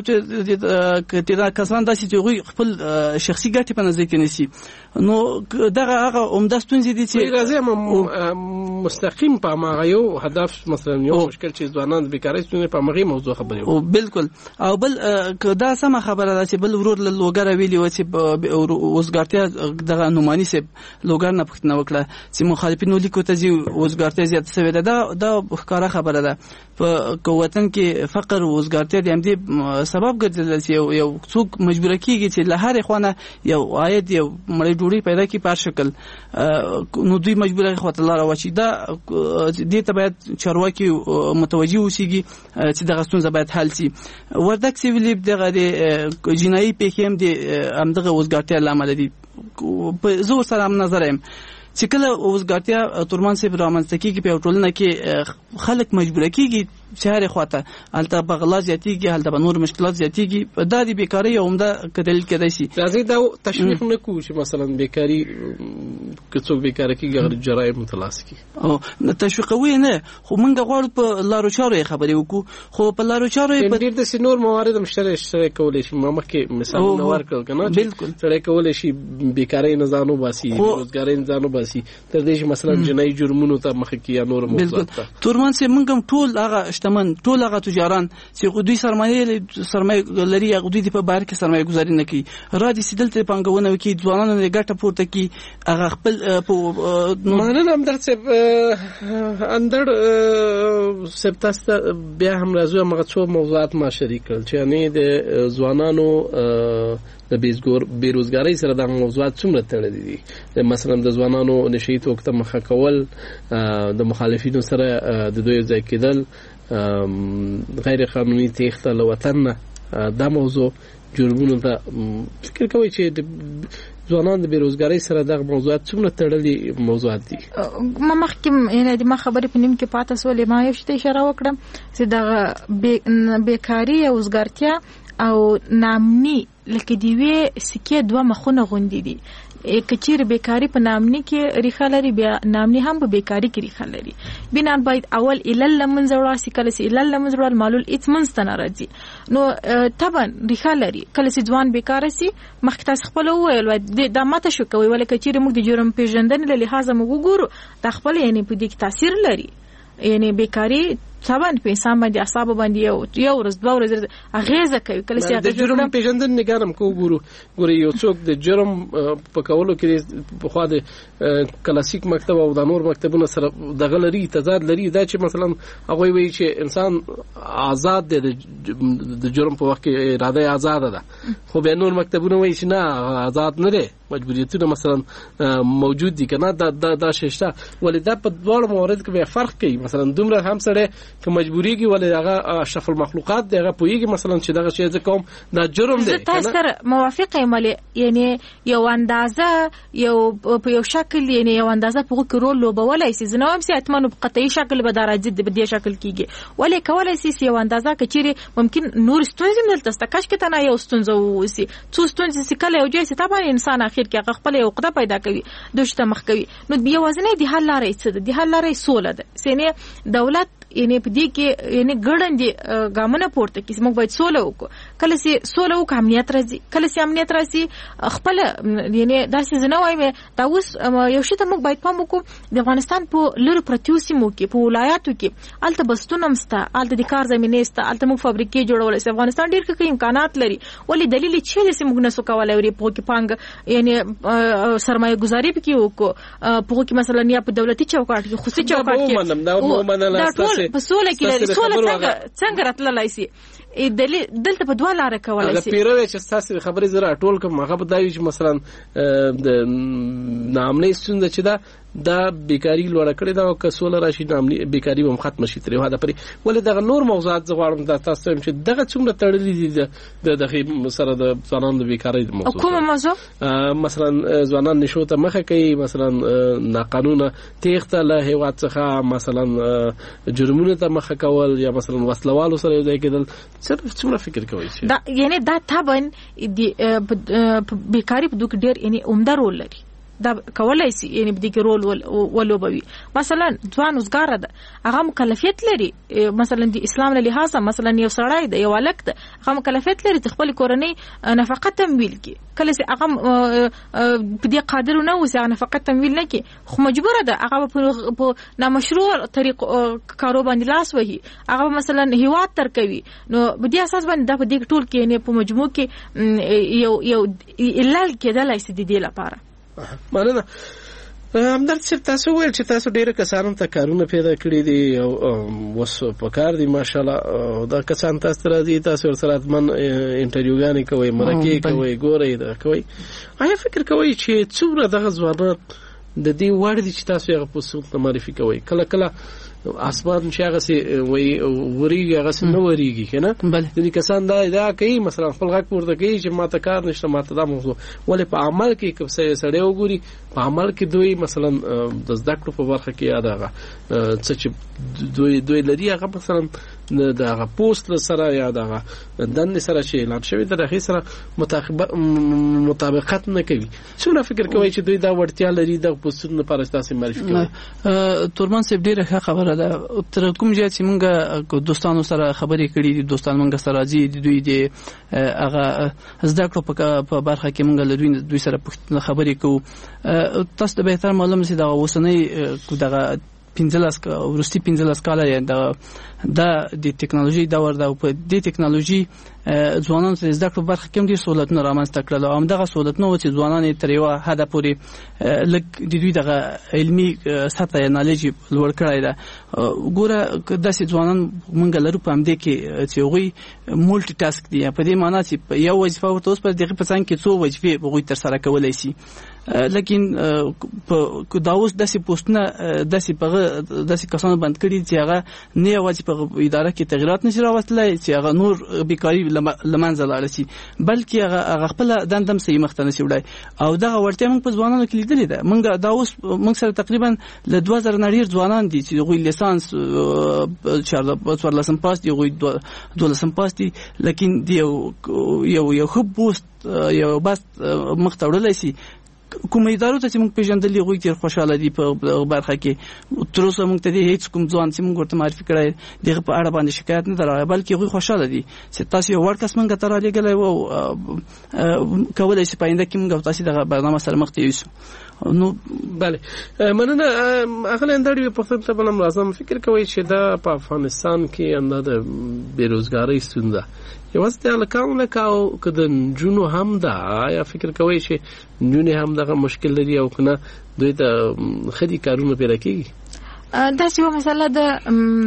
چې کسان داسې چې هغوی خپل شخصي ګټې په نظر کې نیسي. نو دغه هغه عمده ستونزې دي چې راځي مستقیم په هغه یو هدف مثلا یو مشکل چې ځوانان بیکارۍ ستونزې په هغه موضوع خبرې او بالکل. او بل دا سمه خبره ده چې بل ورور له لوګر ویلي و چې وزګارتیا دغه نومانی سه لوګر نه پښتنه وکړه چې مخالفینو لیکو ته چې وزګارتیا زیات شوې ده. دا دا ښکاره خبره ده. په وطن کې فقر او وزګارتیا د همدې سبب ګرځېدل چې یو څوک مجبور کیږي چې له هرې خونه یو عاید یو مړی ډوډۍ پیدا کړي په شکل، نو دوی مجبور خو ته لار واچي. دا دې ته باید چارواکي متوجي اوسيږي چې دغه ستونزه باید حل شي. وردک سیویل دغه د جنایي پیښې هم د همدغه وزګارتیا لامل دي. په زه سره هم نظر یم چې کله وزګارتیا تورمان صاحب رامنځته کېږي په ټولنه کې خلک مجبور کېږي چې هرې خواته هلته بغلا زیاتېږي، هلته به نور مشکلات زیاتېږي. دا د بیکارۍ یو عمده دلیل کېدای شي. راځئ دا تشویق نه کوو چې مثلا بیکاري که څوک بیکاره کېږي هغه جرایم مترلاسه کړي. تشویقوو یې نه، خو موږ غواړو په لارو چارو یې خبرې وکړو. خو په لارو چارو یې ډېر داسې نور موارد هم شته چې کولی شي. ما مخکې مثالونه ورکړل که نه چې سړی کولی شي بیکارۍ نه ځان وباسي، بېروزګارۍ نه ځان وباسي، تر دې چې مثلا جنایي جرمونو ته مخه کړي یا نور موضوعات ته. تورمان صاحب موږ هم ټول هغه شتمن ټول هغه تجاران چې دوی سرمایه سرمایه لري هغه دوی په بهر کې سرمایه گذاري نه کوي، را دي سیدل ته پنګونه وکي، ځوانانو یې ګټه پورته کوي. هغه خپل مننه همدرد صاحب. اندر صاحب تاسو بیا هم راځو هغه څو موضوعات ما شریک کړل چې یعنی د ځوانانو د بیروزګارۍ سره د موضوعات څومره تړلي دي. مثلا د ځوانانو نشي توګه ته مخه کول، د مخالفینو سره د دوی ځای کېدل، غیر قانوني تېښته له وطن نه، دا موضوع جرمونو ته فکر کوي چې د ځوانان د بیروزګارۍ سره دغه موضوعات څومره تړلي موضوعات دي. ما مخکې یعنې د ما خبرې په نیم کې پاته سولې ما یو شی ته اشاره وکړم چې دغه بیکاري او وزګارتیا او ناامني لکه د یوې سکې دوه مخونه غوندې دي. کچیر بیکاری په نامني کې ریښه لري، بیا نامني هم په بیکاری کې ریښه لري. بنان باید اول علل لمنځ وړاسی، کله چې علل لمنځ وړل معلول هیڅ منځ ته نه راځي. نو طبعا ریښه لري. کله چې ځوان بیکاره سي مخکې تاسو خپل وویل دا ماته شو کوي، ولې کچیر موږ د جرم پیژندنې له لحاظه موږ وګورو دا خپل یعنی په دې کې تاثیر لري. یعنی بیکاری طبعا په انسان باندې اعصاب باندې یو یو ورځ دوه ورځې اغیزه کوي. کله چې د جرم پیژندنې نګارم کو ګورو ګوري یو څوک د جرم په کولو کې په خوا د کلاسیک مکتب او د نور مکتبونو سره دغه لري تضاد لري. دا چې مثلا هغه وایي چې انسان آزاد دی، د جرم په وخت کې اراده آزاد ده، خو به نور مکتبونه وایي چې نه آزاد نه دی، مجبوریتونه مثلا موجود دي کنه. دا دا دا شته ولې دا په ډول موارد کې فرق کوي. مثلا دومره هم سره که مجبوری کی ولې هغه اشرف المخلوقات دغه پویږي مثلا چې دغه شی ځکه دا جرم دی. زه تاسو سره موافقه یم، یعنی یو اندازه یو په یو شکل یعنی یو اندازه په کې رول لوبولای شي. زه نو هم سي اتمنو په قطعي شکل به درجه د بدی شکل کیږي، ولې کولای شي یو اندازه کچيري ممکن نور ستونزې ملته ستکاش کې تنه یو ستونزه وسی څو ستونزې سکله یو ځای ته باندې انسان اخر کې هغه خپل یو قطه پیدا کوي، دوشته مخ کوي. نو بیا وزنه دی حل لارې څه دی حل لارې سوله ده. سینه دولت یعنی په دې کې یعنی ګړندې ګامونه پورته کیږي. موږ باید سوله وکړو. کله چې سوله وکړو امنیت راځي، کله چې امنیت راځي خپل یعنی داسې زنه وایم دا اوس یو شی ته موږ باید پام وکړو. د افغانستان په لور پرتیو سیمو کې په ولایاتو کې الته بستونه مسته، الته د کار زمینه سته، الته موږ فابریکې جوړول سي. افغانستان ډیر ښه امکانات لري، ولی دلیل چې د سیمو نه سو کولای وري په کې پانګ یعنی سرمایه گذاري پکې وکړو. په کې مثلا یا په دولتي چوکاټ کې خصوصي چوکاټ کې په سوله کې لري. سوله څنګه څنګه راتللای شي؟ دلیل دلته په دوه لارې کولای شي. پیروي چې تاسو خبرې زره ټول کوم هغه بدایي چې مثلا د نامنې ستونزه چې دا دا بیکاری لوړه کړې دا او کسول راشي نامني بیکاری هم ختم شي تر هدا پرې ولې دغه نور موضوعات زغړم د تاسو چې دغه څومره تړلې دي د دغه سره د ځوانانو د بیکاری موضوع کومه موضوع مثلا ځوانان نشو ته مخه کوي مثلا ناقانونه تیښته له هیواد څخه مثلا جرمونو ته مخه کول یا مثلا وسلوالو سره یو ځای کېدل څومره فکر کوي دا یعنی دا تابن د بیکاری په دوه ډیر یعنی عمده رول لري دا کولای شي یعنی په دې کې رول ولوبوي مثلا ځوان وزګار ده هغه مکلفیت لري مثلا د اسلام له لحاظه مثلا یو سړی د یو الک ده هغه مکلفیت لري خپل کورنۍ نفقه تمویل کی کله چې هغه په دې قادر نه وي چې نفقه تمویل نه کی خو مجبور ده هغه په نامشروع طریق کارو باندې لاس وهي هغه مثلا هیواد تر کوي نو په دې اساس باندې د دې ټول کې نه په مجموع کې یو یو الا کېدلای شي د دې لپاره مننه همدرد صاحب تاسو ویل چې تاسو ډیره کسانو ته کارونه پیدا کړی دي او وسو په کار دي ماشاءالله دا کسان تاسو راځي تاسو سره من انټرویوګانې کوي مرکه کوي ګوري دا کوي آیا فکر کوي چې څومره دغه ځوانان د دې وړ دي چې تاسو یې په صورت معرفي کوي کله کله اسمان چې هغه سي وي وريږي هغه سي نو وريږي کنه ځینې کسان دا دا کوي مثلا خپل غږ پورته کوي چې ماته کار نشته ماته دا موضوع ولې په عمل کې کوم څه سړی وګوري په عمل کې دوی مثلا د زده کړو په برخه کې یاد هغه څه چې دوی دوی لري هغه مثلا د هغه پوسټ سره یا دغه دند سره چې اعلان شوی د هغه سره مطابقت نه کوي څونه فکر کوي چې دوی دا وړتیا لري د پوسټونو لپاره تاسو معرفي کوي تورمان صاحب ډیره خبره ده تر کوم ځای چې موږ دوستانو سره خبرې کړې دي دوستان موږ سره راځي دوی د هغه زده کړو په برخه کې موږ له دوی دوی سره خبرې کوو تاسو ته به تر معلوم سي دا وسنۍ دغه پنځلس ورستي پنځلس کاله د د ټکنالوژي دور دا په دې ټکنالوژي ځوانان ته زده کړو برخه کې ډیر سہولتونه رامنځته کړل او دغه سہولتونه چې ځوانان تر یو حد پورې لک د دوی دغه علمي سطح یا نالج لوړ کړی دا ګوره د سې ځوانان مونږ لرو په همدې کې چې وي مولټي ټاسک دي په دې معنی چې یو وظیفه ورته اوس په دغه پسان کې څو وظیفې به تر سره کولای شي لیکن په داوس داسې پوسټونه داسې په داسې کسانو بند کړي چې هغه نه یوازې په اداره کې تغیرات نشي راوستلای چې هغه نور بیکاری لمنځه لاړ شي بلکې هغه خپل دندم صحیح مخته نشي وړای او دغه ورته موږ په ځوانانو کې لیدلې ده موږ دا اوس موږ سره تقریبا له دوه زره نړۍ ځوانان دي چې غوي لیسانس چارلس ورلسم پاس دي غوي دولسم پاس دي لیکن دی یو یو خو بوست یو بس مخته وړلای شي کوم ادارو ته چې موږ پیژندلې غوي چې خوشاله دي په برخه کې تر اوسه موږ ته هیڅ کوم ځوان چې موږ ورته معرفي کړی دغه په اړه باندې شکایت نه درغلی بلکې غوي خوشاله دي چې تاسو یو ورکس موږ ته را لګلای وو کولای شي پاینده کې موږ تاسو دغه برنامه سره مخ ته یوسو نو بله مننه اغله اندړي په فهم ته بلم لازم فکر کوي چې دا په افغانستان کې اندازه بیروزګاری ستونزه یوازې د الکاونه کاو کده جنو هم دا یا فکر کوي چې جنو هم دغه مشکل لري او کنه دوی ته خدي کارونه پیدا کوي دا څه مسله ده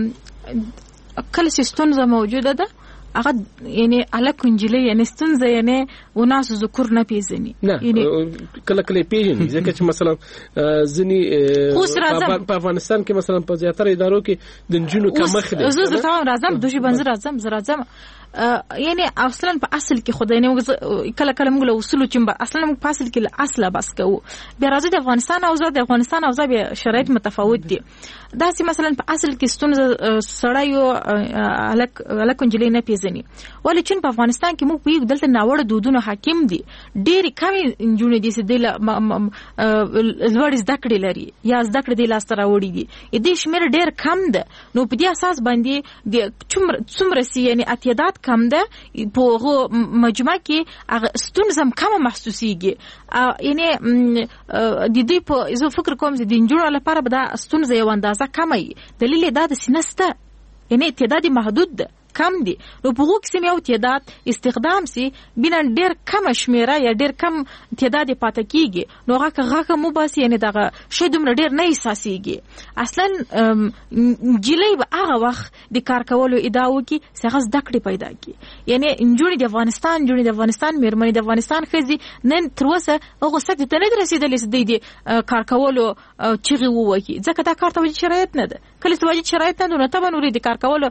کله چې ستونزه موجوده ده هغه یعنی الکونجلی یعنی ستونزه یعنی وناس ذکر نه پیژني یعنی کله کله پیژني ځکه چې مثلا ځنی په افغانستان کې مثلا په زیاتره ادارو کې د جنونو کمښت دی زه زه تمام راځم دوی بنځ راځم زه راځم یعنی اصلا په اصل کې خدای نه کله کله موږ له اصول چې اصلا موږ په اصل کې له اصله بس کوو بیا راځي د افغانستان او زه د افغانستان او زه به شرایط متفاوت دي دا چې مثلا په اصل کې ستونزه سړی یو الک الکونجلی نه پیژني ولې چې په افغانستان کې موږ په یو دلته ناوړه دودونو حاکم دي ډېری کمی انجونې دي چې د لوړ زده کړې لري یا زده کړې د لاس راوړي دي دې شمیر ډېر کم ده نو په دې اساس باندې د څومره سي یعنی اتیادات کم ده په مجموعه کې ستونزه کم محسوسيږي یعنی د دې په زه فکر کوم چې د انجونو لپاره به دا ستونزه یو اندازه کمه دلیل دا د سینسته یعنی تعداد محدود ده کم دي نو په هغو کې یو تعداد استخدام سي بنا ډېر کم شمیره یا ډېر کم تعداد پاتې کیږي نو هغه هغه مو باسي یعنی دغه شی دومره ډېر نه احساسېږي. اصلا جیلی به هغه وخت د کار کولو ادعا وکړي چې هغه زده کړې پیدا کړي. یعنی نجونې د افغانستان نجونې د افغانستان مېرمنې د افغانستان ښځې نن تر اوسه هغو سطحې ته نه دي رسېدلې چې دوی د کار کولو چغې ووهي ځکه دا کار ته واجد شرایط نه ده. کله چې واجد شرایط نه ده نو طبعا ورې د کار کولو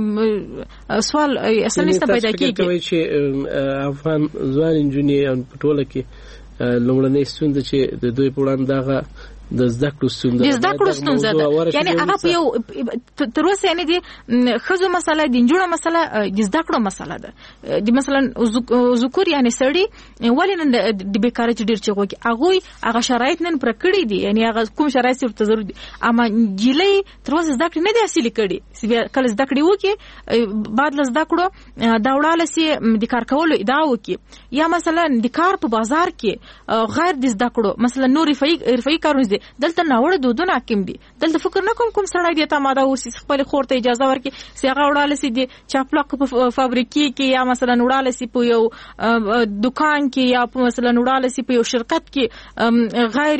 سوال اصلا نشته پیدا کېږي. تاسو کوئ چې افغان ځوان نجونې په ټوله کې لومړنۍ ستونزه چې د دوی په وړاندې دغه د زده کړو ستونزه د زده کړو ستونزه ده. یعنی هغه په یو تر اوسه یعنی د ښځو مسله د نجونو مسله د زده کړو مسله ده. د مثلا ذکور یعنی سړي ولې نن د بیکارۍ چې ډېر چغو کې هغوی هغه شرایط نن پر کړي دي یعنی هغه کوم شرایط ورته ضروري دي اما جیلی تر اوسه زده کړې نه دي حاصلې کړي. کله زده کړې وکړي بعد له زده کړو دا وړاله سي د کار کولو ادعا وکړي یا مثلا د کار په بازار کې غیر د زده کړو مثلا نور رفاهي کارونه دلته ناوړه دودونه حاکم دي. دلته فکر نه کوم کوم سړی دی ته ماده اوسې خپل خور ته اجازه ورکړي چې هغه وړاله سي د چاپلاک په فابریکې کې یا مثلا وړاله سي په یو دکان کې یا په مثلا وړاله سي په یو شرکت کې غیر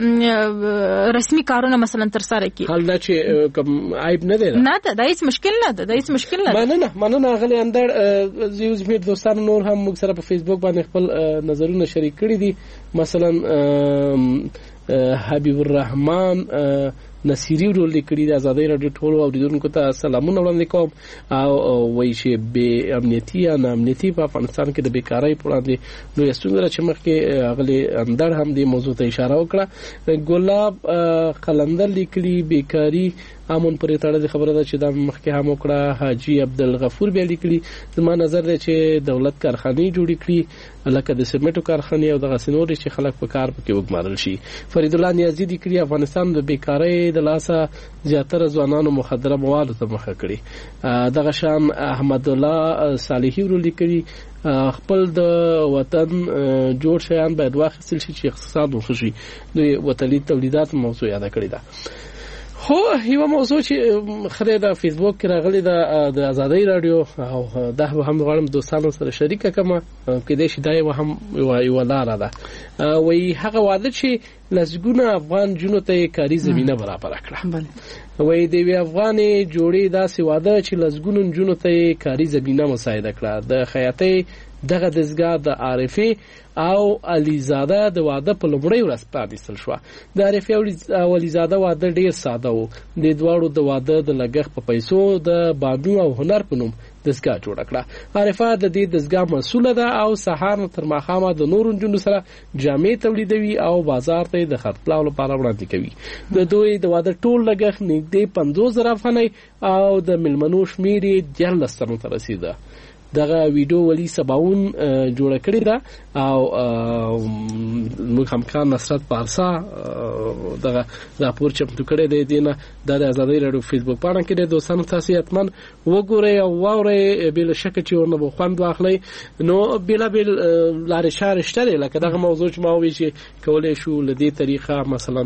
رسمي کارونه مثلا تر سره کوي. حال دا چې کوم عیب نه دی نه ده دا هیڅ مشکل نه ده دا هیڅ مشکل نه ده. مننه مننه غلي اندر یو زمیر دوستان نور هم موږ سره په فیسبوک باندې خپل نظرونه شریک کړي دي. مثلا حبیب الرحمن نصیری ورول لیکلي د آزادۍ راډیو ټولو اوریدونکو ته سلامونه وړاندې کوم او وایي چې بې امنیتي یا ناامنیتي په افغانستان کې د بیکارۍ په وړاندې لویه ستونزه چې مخکې هغلې اندړ هم دې موضوع ته اشاره وکړه. ګلاب قلندر لیکلي بیکاري امون پرې تړلې خبره ده چې دا مخکې هم وکړه. حاجي عبدالغفور بیا لیکلي زما نظر دی چې دولت کارخانې جوړې کړي لکه د سیمنټو کارخانې او دغسې نورې چې خلک په کار پکې وګمارل شي. فرید الله نیازي لیکلي افغانستان د بیکارۍ د لاسه زیاتره ځوانانو مخدره موادو ته مخه کړي. دغه شان احمد الله صالحي ورو لیکلي خپل د وطن جوړ شیان باید واخیستل شي چې اقتصاد وخشي. دوی وطني تولیدات موضوع یاده کړې ده. خو یو موضوع چې خره د فیسبوک کې راغلی ده د آزادۍ راډیو او دا هم غواړم دوستانو سره شریک کړم کېدای شي دا یو هم یو لاره ده. وایي هغه واده چې لسګونه افغان جنو ته کاري زمینه برابر کړه. وایي د یوې افغانې جوړې داسې واده چې لسګونو جنو ته کاري زمینه مساعده کړه. د خیاطۍ دغه دستګاه د عارفې او علیزاده د واده په لومړۍ ورځ پرانیستل شوه. د عارفې او علیزاده واده ډېر ساده و. د دواړو د واده د لګښت په پیسو د بانو او هنر په نوم دستګاه جوړه کړه. عارفه د دې دستګاه مسؤله ده او سهار تر ماښامه د نورو نجونو سره جامې تولیدوي او بازار ته د خرڅلاو لپاره وړاندې کوي. د دوی د واده ټول لګښت نږدې پنځوس زره افغانۍ او د میلمنو شمېر یې دیارلس تنو ته رسېده. دغه ویډیو ولی سباون جوړه کړې ده او موږ همکار نصرت پارسا دغه راپور چمتو کړی دی. دینه د آزادۍ راډیو فیسبوک پاڼه کې د دوستانو تاسو یتمن وګورئ او واورئ بل شک چې ورنه به خوند واخلئ. نو بلا بل لارې شار شته لکه دغه موضوع چې ما وی چې کولای شو لدې طریقه مثلا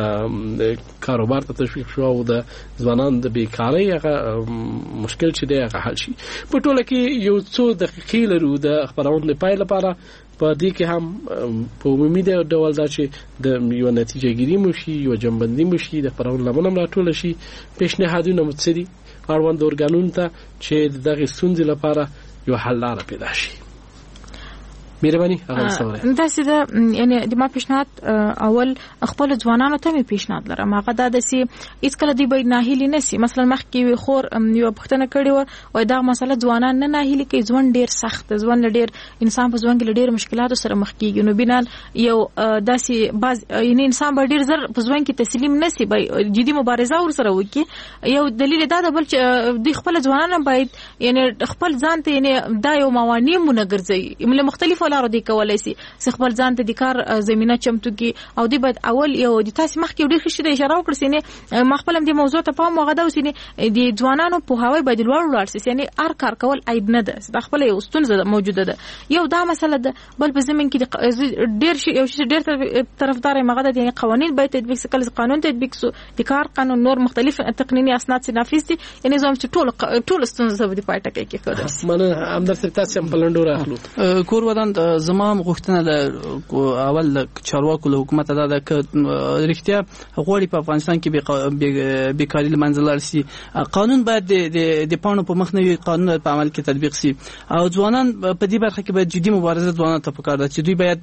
کاروبار ته تشویق شو او د ځوانان د بیکارۍ هغه مشکل چې دی هغه حل شي. په ټوله کې یو څو دقیقې لرو د خبرونې پای لپاره. په دې کې هم په عمومي ډول دا چې د یو نتیجه ګیري مو شي یو جنبندي مو شي د خبرونو لمنه راټول شي پیشنهادونه مو څه دي اړوند ارګانونو ته چې دغه ستونزې لپاره یو حل لاره پیدا شي. مهرباني هغه سوال دا چې یعنی د ما پیشنهاد اول خپل ځوانانو ته می پیشنهاد لرم هغه دا د سي هیڅ کله دی باید ناهیلی نسی. مثلا مخکې خور یو پښتنه کړي و او دا مسله ځوانان نه ناهیلی کوي. ځوان ډیر سخت ځوان ډیر انسان په ځوان کې ډیر مشکلاتو سره مخ کیږي. نو بنال یو داسي باز یعنی انسان به ډیر زر په ځوان کې تسلیم نسی بای جدي مبارزه ور سره وکي. یو دلیل دا د بل چې د خپل ځوانان باید یعنی خپل ځان ته یعنی دا یو موانع مونږ ګرځي مختلف دغه لارو دی کولای شي چې خپل ځان ته د کار زمينه چمتو کی او دی باید اول یو د تاسو مخکې ډېر ښه شي اشاره وکړئ چې ما خپل د موضوع ته پام وغدا وسینه د ځوانانو په هواي باید لوړ ولاړ شي یعنی هر کار کول عیب نه ده د خپل یو ستونزه موجوده ده یو دا مسله ده بل په زمين کې ډېر شي یو شي ډېر طرفدار مغده یعنی قوانين باید تطبیق شي کله قانون تطبیق شو د کار قانون نور مختلف تقنینی اسناد چې نافذ دي یعنی زموږ چې ټول ټول ستونزه به د پایټه کې کې کړو مننه همدار صاحب تاسو هم بلندور اخلو کور ودان زمام غوښتنه له اول چارواکو له حکومت ادا ده ک رښتیا غوړي په افغانستان کې بیکاری لمنځلار سي قانون باید د د پانو په مخنوي قانون په عمل کې تطبیق سي او ځوانان په دې برخه کې باید جدي مبارزه ځوانان ته پکار ده چې دوی باید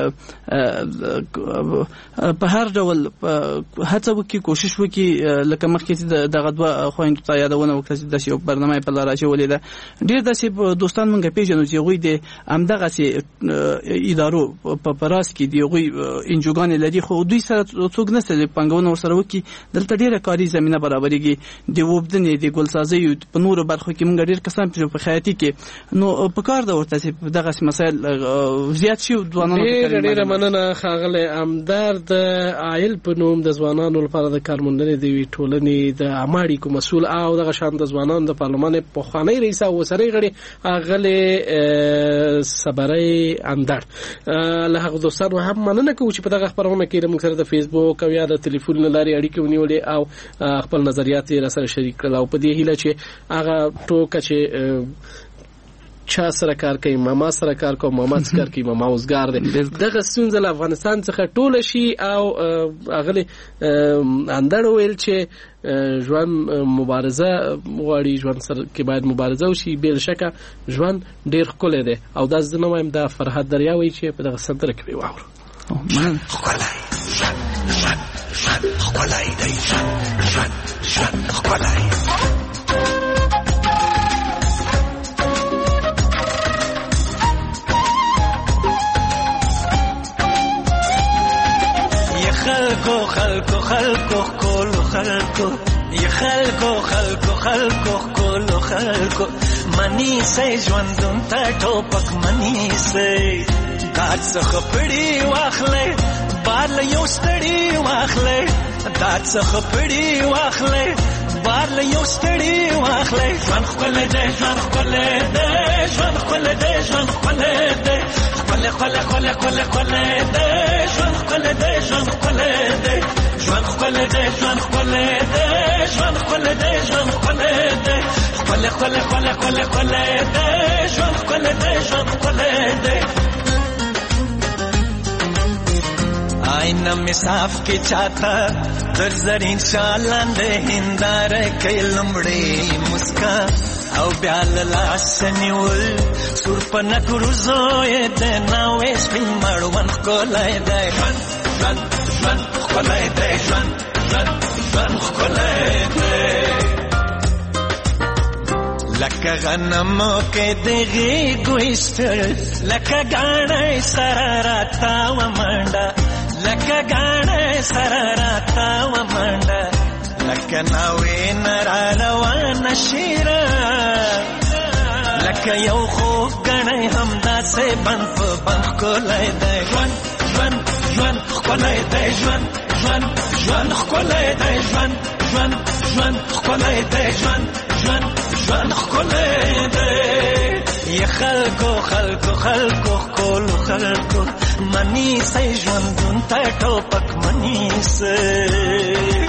په هر ډول هڅه وکړي کوشش وکړي لکه مخکې دغه دوه خويندو ته یادونه وکړه چې د یو برنامه په لار اچولې ده ډېر داسې دوستان مونږ پیژنو چې غوي د امدغه سي ادارو په پراس کې دی غوي انجوګان لري خو دوی سره څوک نه سره پنګونه ورسره وکړي دلته ډېره کاری زمينه برابرېږي د وبدنې د ګلسازي په نورو برخو کې مونږ ډېر کسان په خیاطي کې نو په کار دا ورته چې دغه مسایل زیات شي ځوانانو ډېر ډېر مننه خاغله امدار د عائل په نوم د ځوانانو لپاره د کارموندنې د ټولنې د اماړي کوم مسول او دغه شان د ځوانانو د پارلمان په خوانی رئیس او سره غړي اغله صبري اندر له هغه دوستانو هم مننه کوم چې په دغه خبرونه کې موږ سره د فیسبوک او یا د ټلیفون لاري اړیکې ونیولې او خپل نظریات یې سره شریک کړل او په دې هیله چې هغه ټوکه چې چا سره کار کوي ماما سره کار کوي ماما سره کار کوي ماما اوسګار دي دغه ستونزه له افغانستان څخه ټول شي او اغلی اندړ ویل چې ژوند مبارزه غواړي ژوند سره کې باید مبارزه وشي بل شکه ژوند ډیر ښکلی دی او دا زه نه وایم دا فرحت دریاوي چې په دغه سندره کې واورو من ښکلی ژوند ژوند ژوند ښکلی دی ژوند ژوند ژوند ښکلی خلکو خلکو خلکو کولو خلکو یا خلکو خلکو خلکو کولو خلکو منی سي ژوندون ته ټوپک منی سي دات څخه پړی واخلې بال یو ستړی واخلې دات څخه پړی واخلې بال یو ستړی واخلې ژوند خپل دې ژوند خپل دې ژوند خپل دې ژوند خپل دې خپل خپل خپل خپل خپل دې ژوند خپل دې ژوند خپل دې ژوند خپل دې ژوند خپل دې ژوند خپل دې ژوند خپل دې خپل خپل خپل خپل خپل دې ژوند خپل دې ژوند خپل دې آئینه می صاف کی چاہتا در زرین شالان دے ہندار کئی لمڑی مسکا او بیال لاسنیول سور پنک روزوی دے ناویش بین مروان خکولای دے جوان جوان جوان خکولای دے جوان جوان جوان خکولای دے لکه غنمو کې دغې ګویشتل لکه ګاڼی سره راته ومنډه لکه ګاڼی سره راته ومنډه لکه ناوې نه راروانه شیره لکه یو خوږ ګڼی همداسې بند په بند ښکلی دی ژوند ژوند ژوند ښکلی دی ژوند ژوند ژوند ښکلی دی ژوند ژوند ژوند ښکلی دی ژوند ژوند ژوند ښکلی دی یا خلکو خلکو خلکو ښکلو خلکو منیسئ ژوندون ته ټوپک منیسئ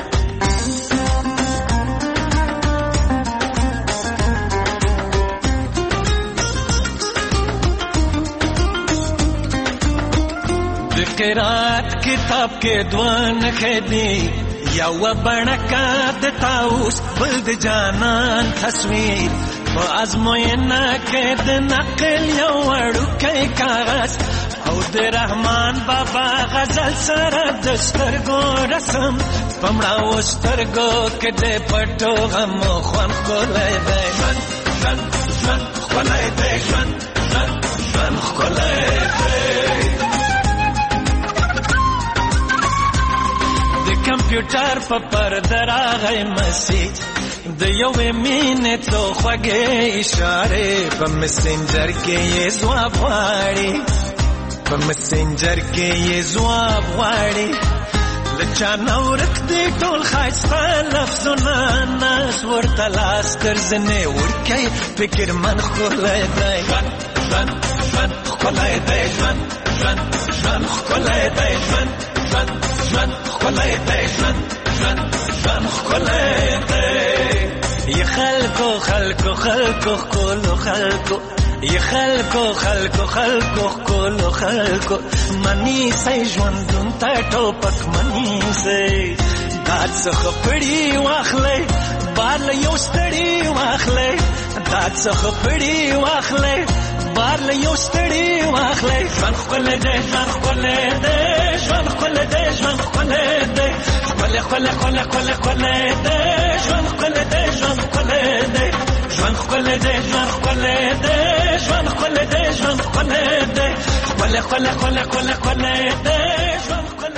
د قرات کتاب کې دوه نښې دي یوه بڼکه د طاووس بل د جانان تصویر په ازموینه کې د نقل یو وړوکی کاغذ او د رحمان بابا غزل سره د سترګو رسم په مړاوو سترګو کې د پټو غمو خوند ښکلی دی ژوند ژوند ژوند ښکلی دی ژوند ژوند ژوند ښکلی دی د کمپیوټر په پرده راغی مسیج د یوې مینې څو خوږې اشارې په مسنجر کې یې ځواب غواړي په مسنجر کې یې ځواب غواړي لچا نورک دی ټول خایسته لفظونه ناس ورته لاس کرځنې ورکوي فکر من ښکلی دی ژوند ژوند ژوند ښکلی دی ژوند ژوند ژوند ښکلی دی ژوند ژوند ژوند ښکلی دی ژوند ژوند ژوند ښکلی دی ی خلکو خلکو خلکو ښکلو خلکو ی خلکو خلکو خلکو ښکلو خلکو منیسئ ژوندون ته ټوپک منیسئ دا څخه پړي واخلئ بار له یو ستړي واخلئ دا څخه پړي واخلئ بار له یو ستړي واخلئ ژوند ښکلی دی ژوند ښکلی دی ژوند ښکلی دی ژوند ښکلی دی ښکلی ښکلی ښکلی ښکلی ښکلی دی ژوند ښکلی دی ژوند ښکلی دی ژوند ښکلی دی ژوند ښکلی دی ژوند ښکلی دی ژوند ښکلی دی ښکلی ښکلی ښکلی ښکلی ښکلی دی ژوند ښکلی